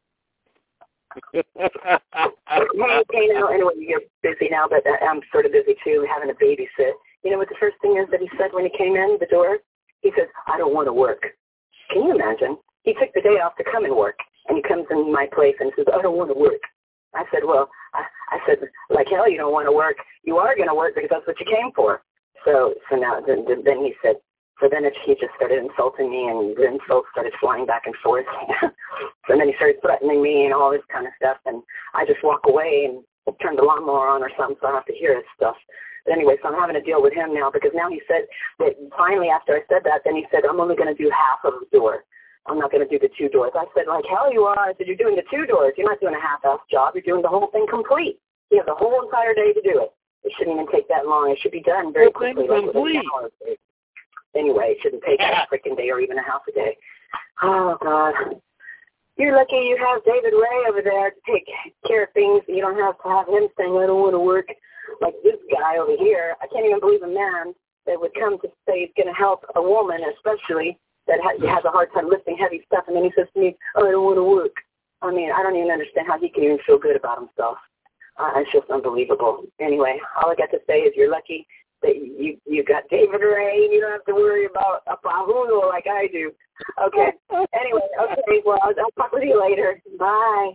Okay, now, anyway, you're busy now, but I'm sort of busy too, having a babysit. You know what the first thing is that he said when he came in the door? He says, I don't want to work. Can you imagine? He took the day off to come and work, and he comes in my place and says, I don't want to work. I said, well, I said, like hell you don't want to work. You are going to work because that's what you came for. So now, then he said, so then he just started insulting me, and the insults started flying back and forth. So then he started threatening me and all this kind of stuff, and I just walk away and turn the lawnmower on or something so I don't have to hear his stuff. But anyway, so I'm having to deal with him now because now he said that finally after I said that, then he said, I'm only going to do half of the door. I'm not going to do the 2 doors. I said, like hell you are. I said, you're doing the 2 doors. You're not doing a half-ass job. You're doing the whole thing complete. You have the whole entire day to do it. It shouldn't even take that long. It should be done very quickly. Like within an hour. Anyway, it shouldn't take a freaking day or even a half a day. Oh, God. You're lucky you have David Ray over there to take care of things. You don't have to have him saying, I don't want to work. Like this guy over here, I can't even believe a man that would come to say he's going to help a woman, especially, that has a hard time lifting heavy stuff, and then he says to me, oh, I don't want to work. I don't even understand how he can even feel good about himself. It's just unbelievable. Anyway, all I got to say is you're lucky that you got David Ray. You don't have to worry about a pahuno like I do. Okay. Anyway, okay, well, I'll talk with you later. Bye.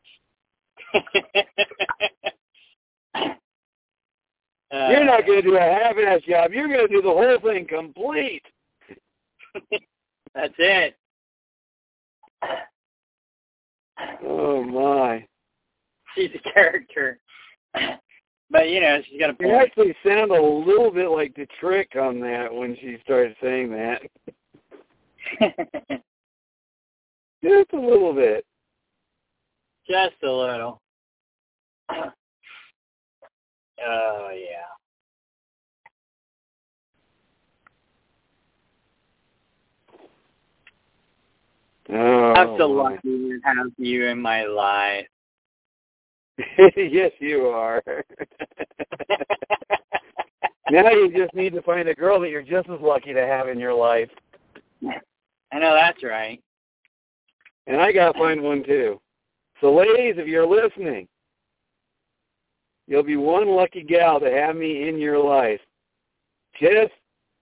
You're not going to do a half-ass job. You're going to do the whole thing complete. That's it. Oh, my. She's a character. But, she's got a point. You actually sound a little bit like the Trick on that when she started saying that. Just a little bit. Just a little. Oh, yeah. Oh, I'm so lucky to have you in my life. Yes, you are. Now you just need to find a girl that you're just as lucky to have in your life. I know that's right. And I got to find one, too. So, ladies, if you're listening, you'll be one lucky gal to have me in your life. Just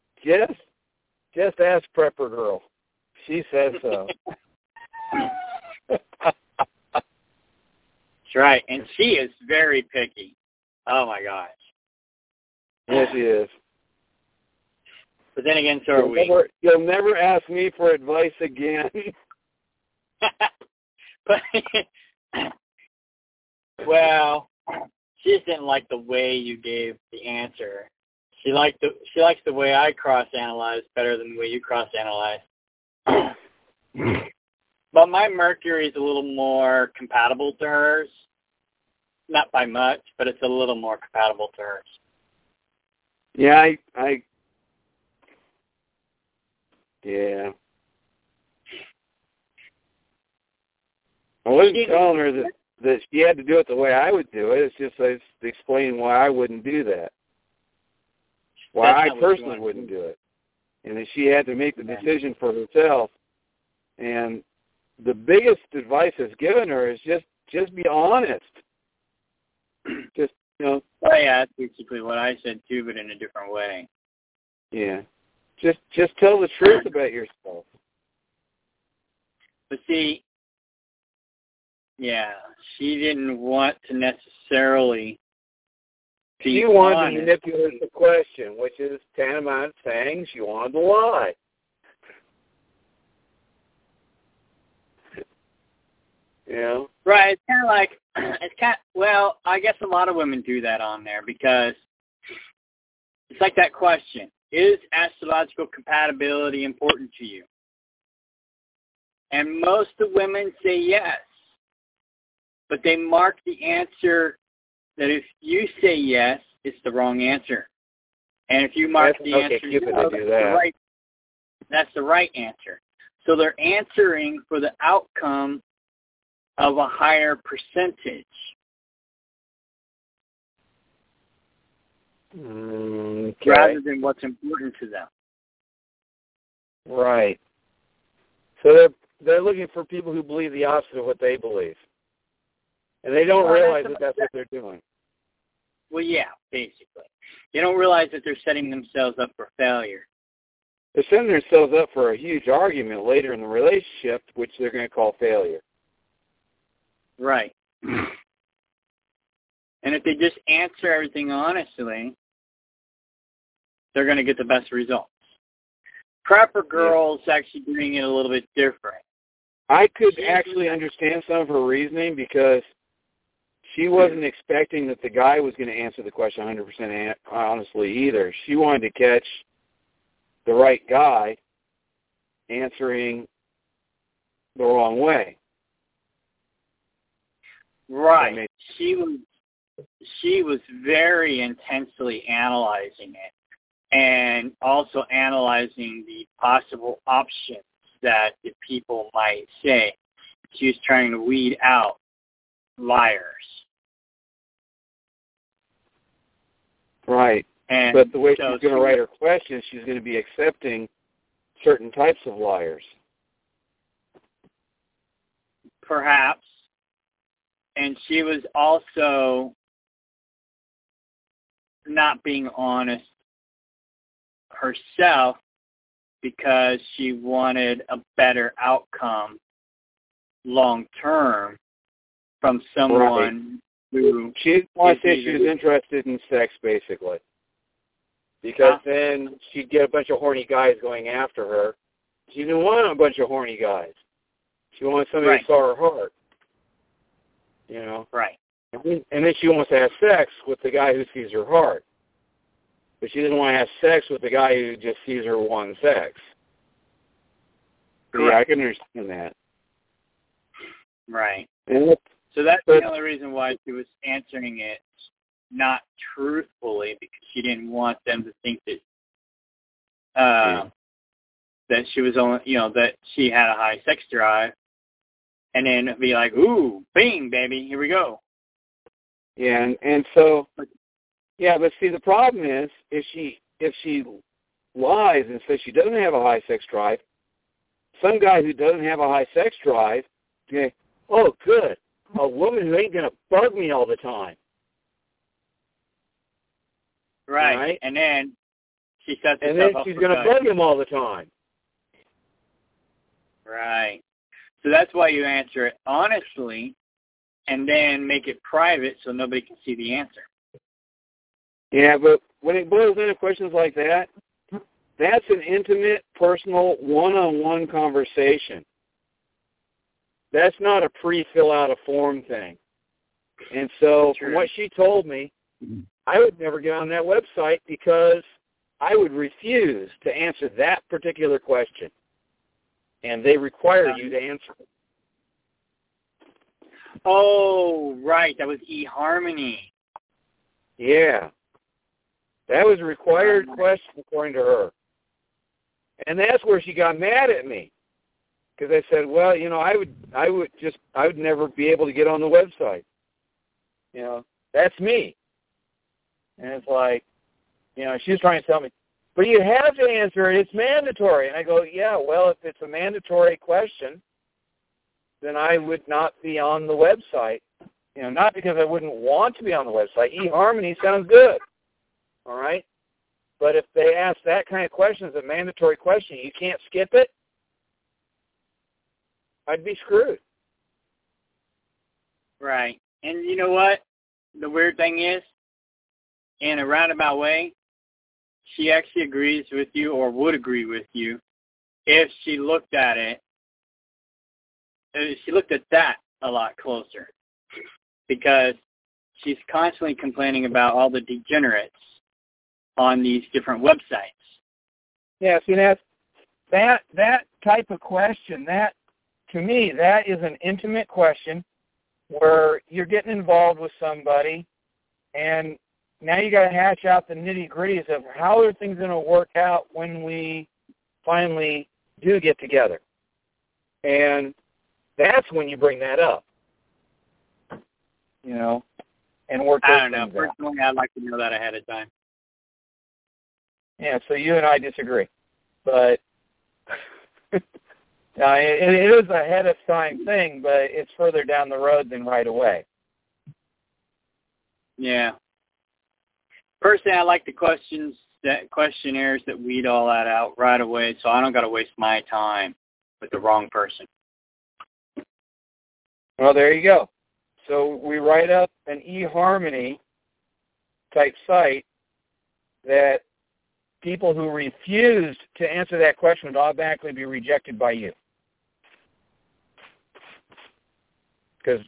ask Prepper Girl. She says so. That's right. And she is very picky. Oh, my gosh. Yes, he is. But then again, so are we. You'll never ask me for advice again. But, well, she just didn't like the way you gave the answer. She likes the way I cross-analyze better than the way you cross-analyze. But my Mercury is a little more compatible to hers. Not by much, but it's a little more compatible to hers. Yeah, yeah. I wasn't telling her that she had to do it the way I would do it. It's just I was explaining why I wouldn't do that. Why I personally wouldn't do it. And that she had to make the decision for herself. And the biggest advice I've given her is just be honest. Just, Oh, yeah, that's basically what I said, too, but in a different way. Yeah. Just tell the truth about yourself. But see, yeah, she didn't want to necessarily be She wanted honest. to manipulate the question, which is tantamount to saying she wanted to lie. Yeah. Right. It's kind of like, well, I guess a lot of women do that on there because it's like that question, is astrological compatibility important to you? And most of the women say yes, but they mark the answer that if you say yes, it's the wrong answer. And if you mark the answer no, that's the right answer. So they're answering for the outcome of a higher percentage. Okay. Rather than what's important to them. Right. So they're looking for people who believe the opposite of what they believe. And they don't realize that's what they're doing. Well, yeah, basically. They don't realize that they're setting themselves up for failure. They're setting themselves up for a huge argument later in the relationship, which they're going to call failure. Right. And if they just answer everything honestly, they're going to get the best results. Prepper girls actually doing it a little bit different. I could actually understand some of her reasoning because she wasn't expecting that the guy was going to answer the question 100% honestly either. She wanted to catch the right guy answering the wrong way. Right. She was very intensely analyzing it and also analyzing the possible options that the people might say. She was trying to weed out liars. Right. And but the way she's going to write her questions, she's going to be accepting certain types of liars. Perhaps. And she was also not being honest herself because she wanted a better outcome long term from someone who... She wanted to say she was interested in sex, basically. Because then she'd get a bunch of horny guys going after her. She didn't want a bunch of horny guys. She wanted somebody who saw her heart. You know? Right. And then she wants to have sex with the guy who sees her heart. But she doesn't want to have sex with the guy who just sees her wanting sex. Correct. Yeah, I can understand that. Right. And so that's the only reason why she was answering it not truthfully, because she didn't want them to think that that she was only, that she had a high sex drive, and then be like, ooh, bing, baby, here we go. Yeah, and so, but see, the problem is, if she lies and says she doesn't have a high sex drive, some guy who doesn't have a high sex drive, okay, oh, good, a woman who ain't going to bug me all the time. Right. And then she sets herself up. And then she's going to bug him all the time. Right. So that's why you answer it honestly and then make it private so nobody can see the answer. Yeah, but when it boils down to questions like that, that's an intimate, personal, one-on-one conversation. That's not a pre-fill out a form thing. And so from what she told me, I would never get on that website because I would refuse to answer that particular question. And they require you to answer it. Oh, right. That was eHarmony. Yeah. That was a required question according to her. And that's where she got mad at me. Because I said, well, you know, I would never be able to get on the website. You know, that's me. And it's like, you know, she was trying to tell me, but you have to answer it. It's mandatory. And I go, yeah, well, if it's a mandatory question, then I would not be on the website. You know, not because I wouldn't want to be on the website. eHarmony sounds good. All right? But if they ask that kind of question as a mandatory question, you can't skip it, I'd be screwed. Right. And you know what? The weird thing is, in a roundabout way, she actually agrees with you or would agree with you if she looked at it. She looked at that a lot closer because she's constantly complaining about all the degenerates on these different websites. Yeah, see, that type of question, that, to me, that is an intimate question where you're getting involved with somebody and now you got to hash out the nitty-gritties of how are things going to work out when we finally do get together. And that's when you bring that up, you know, and work those things out. I don't know. Personally, I'd like to know that ahead of time. Yeah, so you and I disagree. But it is a ahead of time thing, but it's further down the road than right away. Yeah. Personally, I like the questionnaires that weed all that out right away, so I don't got to waste my time with the wrong person. Well, there you go. So we write up an eHarmony type site that people who refused to answer that question would automatically be rejected by you. Because,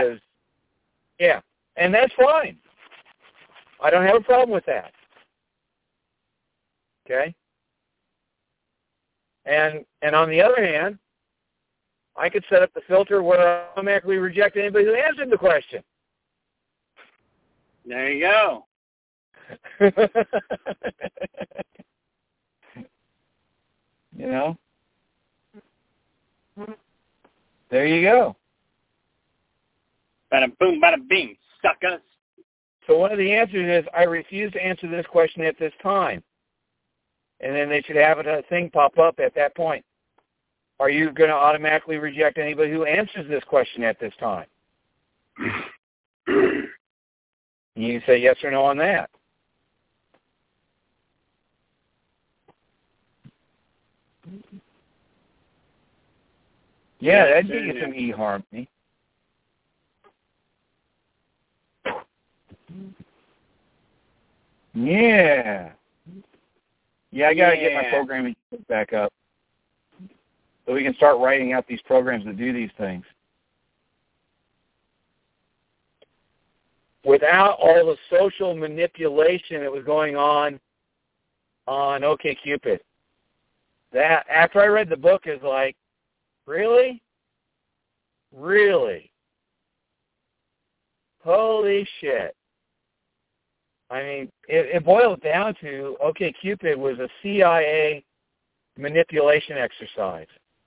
and that's fine. I don't have a problem with that. Okay? And on the other hand, I could set up the filter where I automatically reject anybody who answered the question. There you go. You know? There you go. Bada boom, bada bing, suckers. So one of the answers is, I refuse to answer this question at this time. And then they should have a thing pop up at that point. Are you going to automatically reject anybody who answers this question at this time? You can say yes or no on that. Yeah, that'd give you some eHarmony. Yeah. Yeah, I got to get my programming back up so we can start writing out these programs that do these things. Without all the social manipulation that was going on OkCupid. That, after I read the book, is like, really? Really? Holy shit. I mean, it boils down to, OkCupid was a CIA manipulation exercise.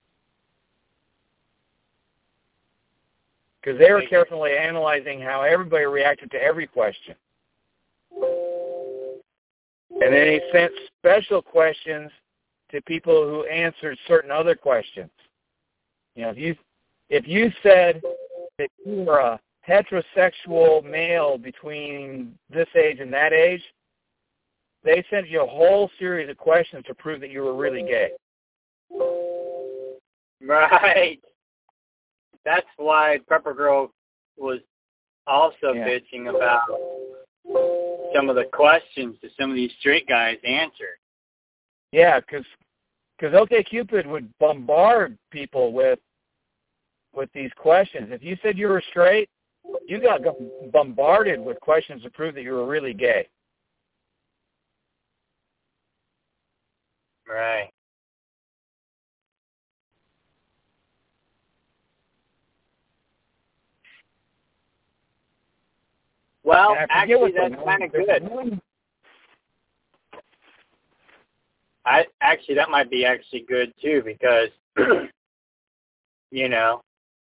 Because they were carefully analyzing how everybody reacted to every question. And then he sent special questions to people who answered certain other questions. You know, if you said that you were a heterosexual male between this age and that age, they sent you a whole series of questions to prove that you were really gay. Right. That's why Prepper Girl was also bitching about some of the questions that some of these straight guys answered. Yeah, because OkCupid would bombard people with these questions. If you said you were straight, you got bombarded with questions to prove that you were really gay. Right. Well, actually, that's kind of good. That might be actually good too, because you know,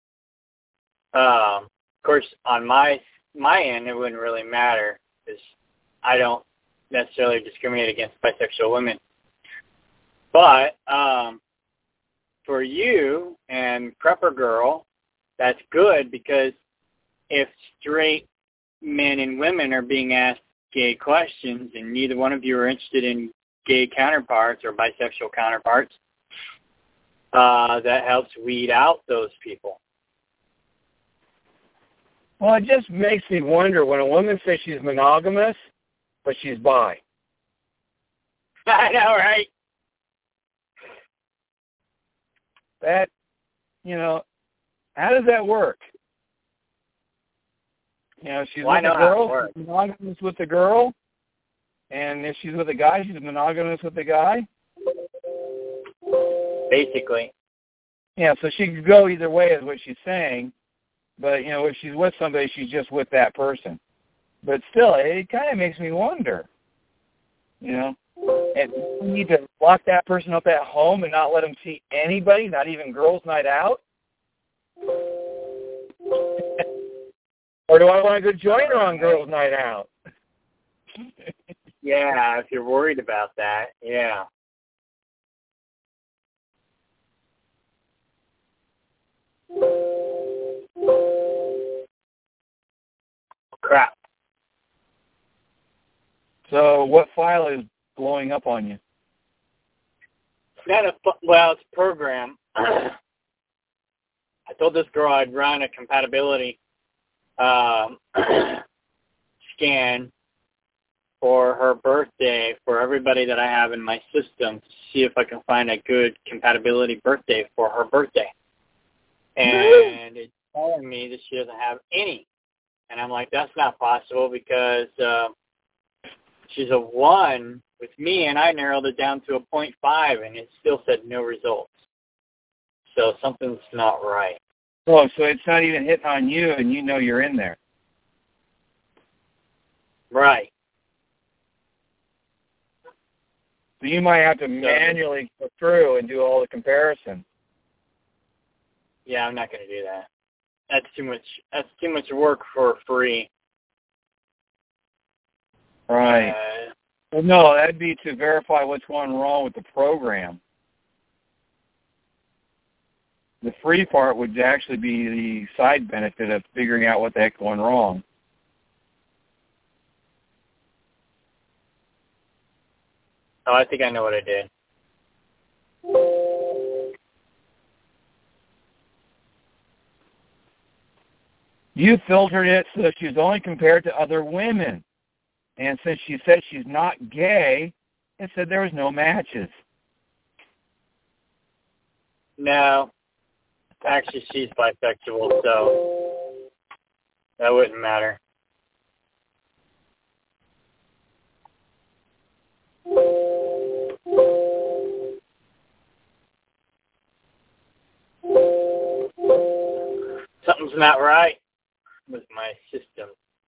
of course, on my end, it wouldn't really matter because I don't necessarily discriminate against bisexual women. But for you and Prepper Girl, that's good, because if straight men and women are being asked gay questions and neither one of you are interested in gay counterparts or bisexual counterparts, that helps weed out those people. Well, it just makes me wonder when a woman says she's monogamous, but she's bi. I know, right? That, how does that work? If she's with a girl, she's monogamous with the girl, and if she's with a guy, she's monogamous with the guy? Basically. Yeah, so she could go either way is what she's saying, but, if she's with somebody, she's just with that person. But still, it kind of makes me wonder, and we need to lock that person up at home and not let them see anybody, not even girls' night out? Or do I want to go join her on girls' night out? Yeah, if you're worried about that, yeah. Crap. So what file is blowing up on you? It's a program. I told this girl I'd run a compatibility scan for her birthday for everybody that I have in my system to see if I can find a good compatibility birthday for her birthday. And it's telling me that she doesn't have any. And I'm like, that's not possible, because she's a 1 with me, and I narrowed it down to a 0.5, and it still said no results. So something's not right. Oh, so it's not even hitting on you, and you're in there. Right. So you might have to manually go through and do all the comparisons. Yeah, I'm not going to do that. That's too much work for free. Right. Well, no, that'd be to verify what's going wrong with the program. The free part would actually be the side benefit of figuring out what the heck's going wrong. Oh, I think I know what I did. You filtered it so that she's only compared to other women. And since she said she's not gay, it said there was no matches. No. Actually, she's bisexual, so that wouldn't matter. Something's not right with my system.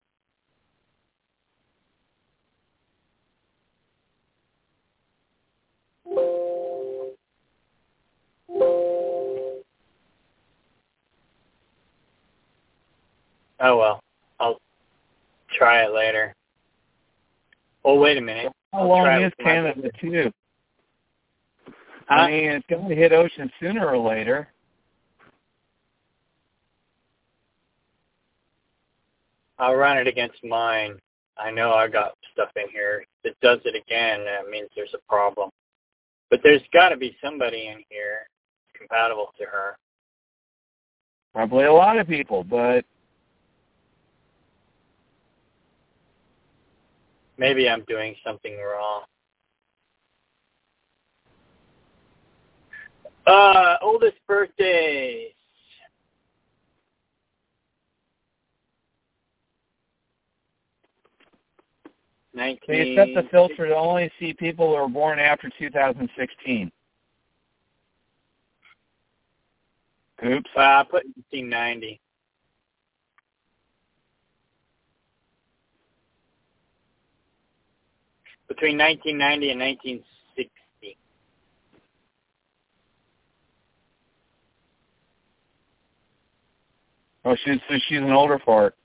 Oh, well. I'll try it later. Oh, wait a minute. How long is Canada, too? I mean, it's going to hit ocean sooner or later. I'll run it against mine. I know I got stuff in here. If it does it again, that means there's a problem. But there's got to be somebody in here compatible to her. Probably a lot of people, but Maybe I'm doing something wrong. Oldest birthdays. They set the filter to only see people who were born after 2016. Oops. I put 1990. Between 1990 and 1960. Oh, she's an older fart.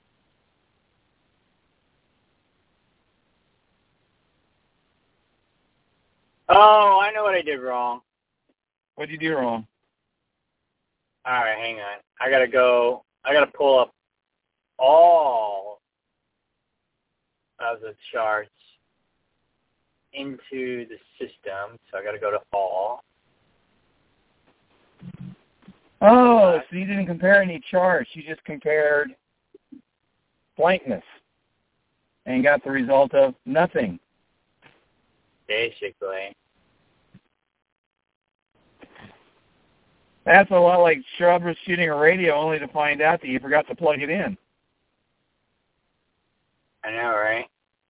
Oh, I know what I did wrong. What did you do wrong? All right, hang on. I gotta pull up all of the charts into the system. So I gotta go to all. Oh, so you didn't compare any charts. You just compared blankness and got the result of nothing. Basically. That's a lot like troubleshooting a radio only to find out that you forgot to plug it in. I know, right?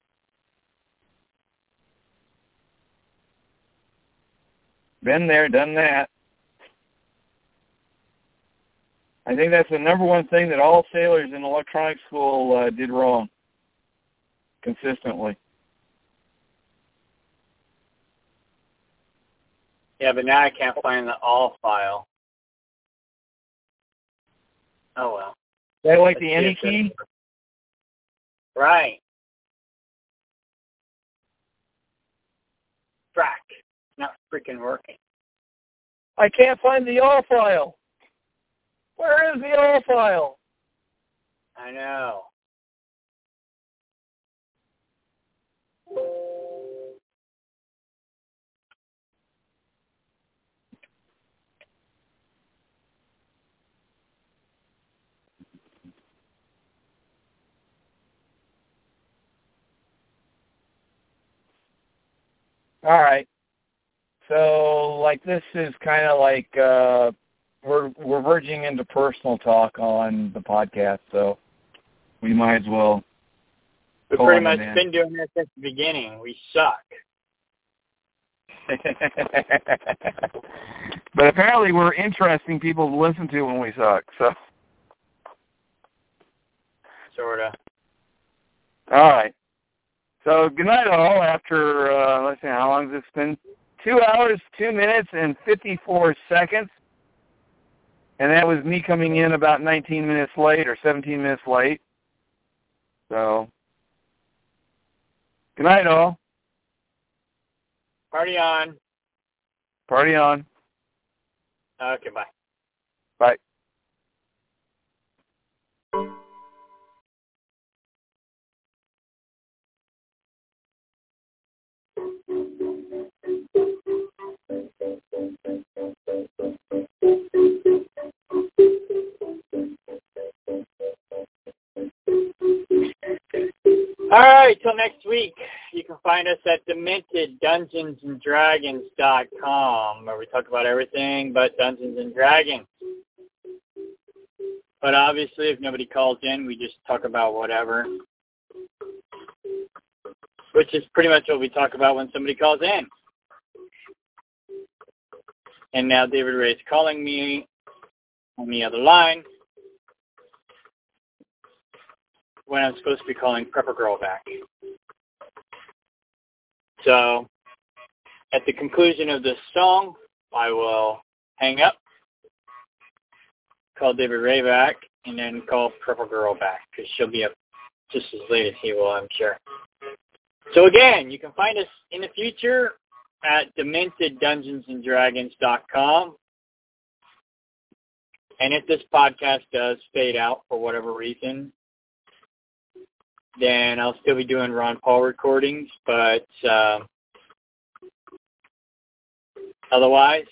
Been there, done that. I think that's the number one thing that all sailors in electronics school did wrong consistently. Yeah, but now I can't find the all file. Oh, well. Is that like the any key? Right. Frack. Not freaking working. I can't find the all file. Where is the all file? I know. All right. So, like, this is kind of like we're verging into personal talk on the podcast, so we might as well. We've pretty much been doing this since the beginning. We suck. But apparently, we're interesting people to listen to when we suck. So. Sorta. All right. So good night all after, let's see, how long has this been? 2 hours, 2 minutes, and 54 seconds. And that was me coming in about 19 minutes late or 17 minutes late. So, good night all. Party on. Party on. Okay, bye. Bye. All right, till next week. You can find us at DementedDungeonsandDragons.com, where we talk about everything but Dungeons and Dragons. But obviously, if nobody calls in, we just talk about whatever, which is pretty much what we talk about when somebody calls in. And now David Ray is calling me on the other line when I'm supposed to be calling Prepper Girl back. So, at the conclusion of this song, I will hang up, call David Ray back, and then call Prepper Girl back, because she'll be up just as late as he will, I'm sure. So again, you can find us in the future at DementedDungeonsandDragons.com. And if this podcast does fade out for whatever reason, then I'll still be doing Ron Paul recordings, but otherwise,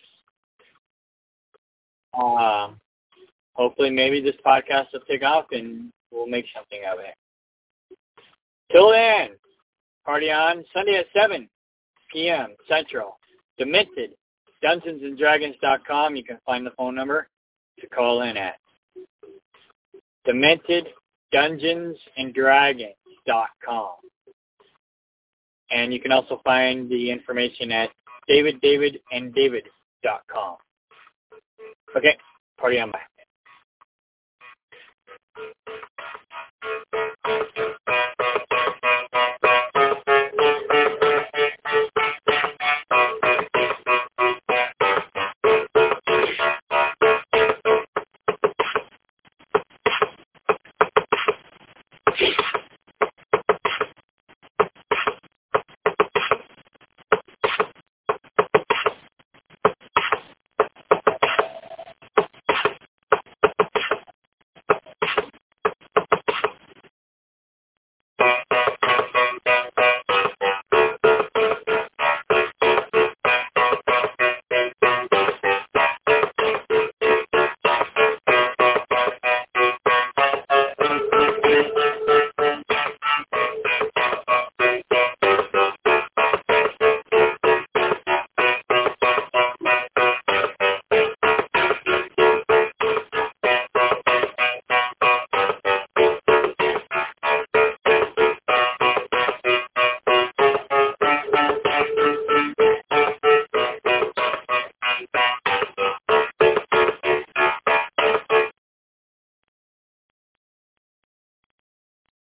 hopefully maybe this podcast will take off and we'll make something of it. Till then, Party on Sunday at 7 p.m. Central. Demented. DungeonsandDragons.com. You can find the phone number to call in at. Demented. DungeonsandDragons.com. And you can also find the information at DavidDavidandDavid.com. Okay, party on, bye.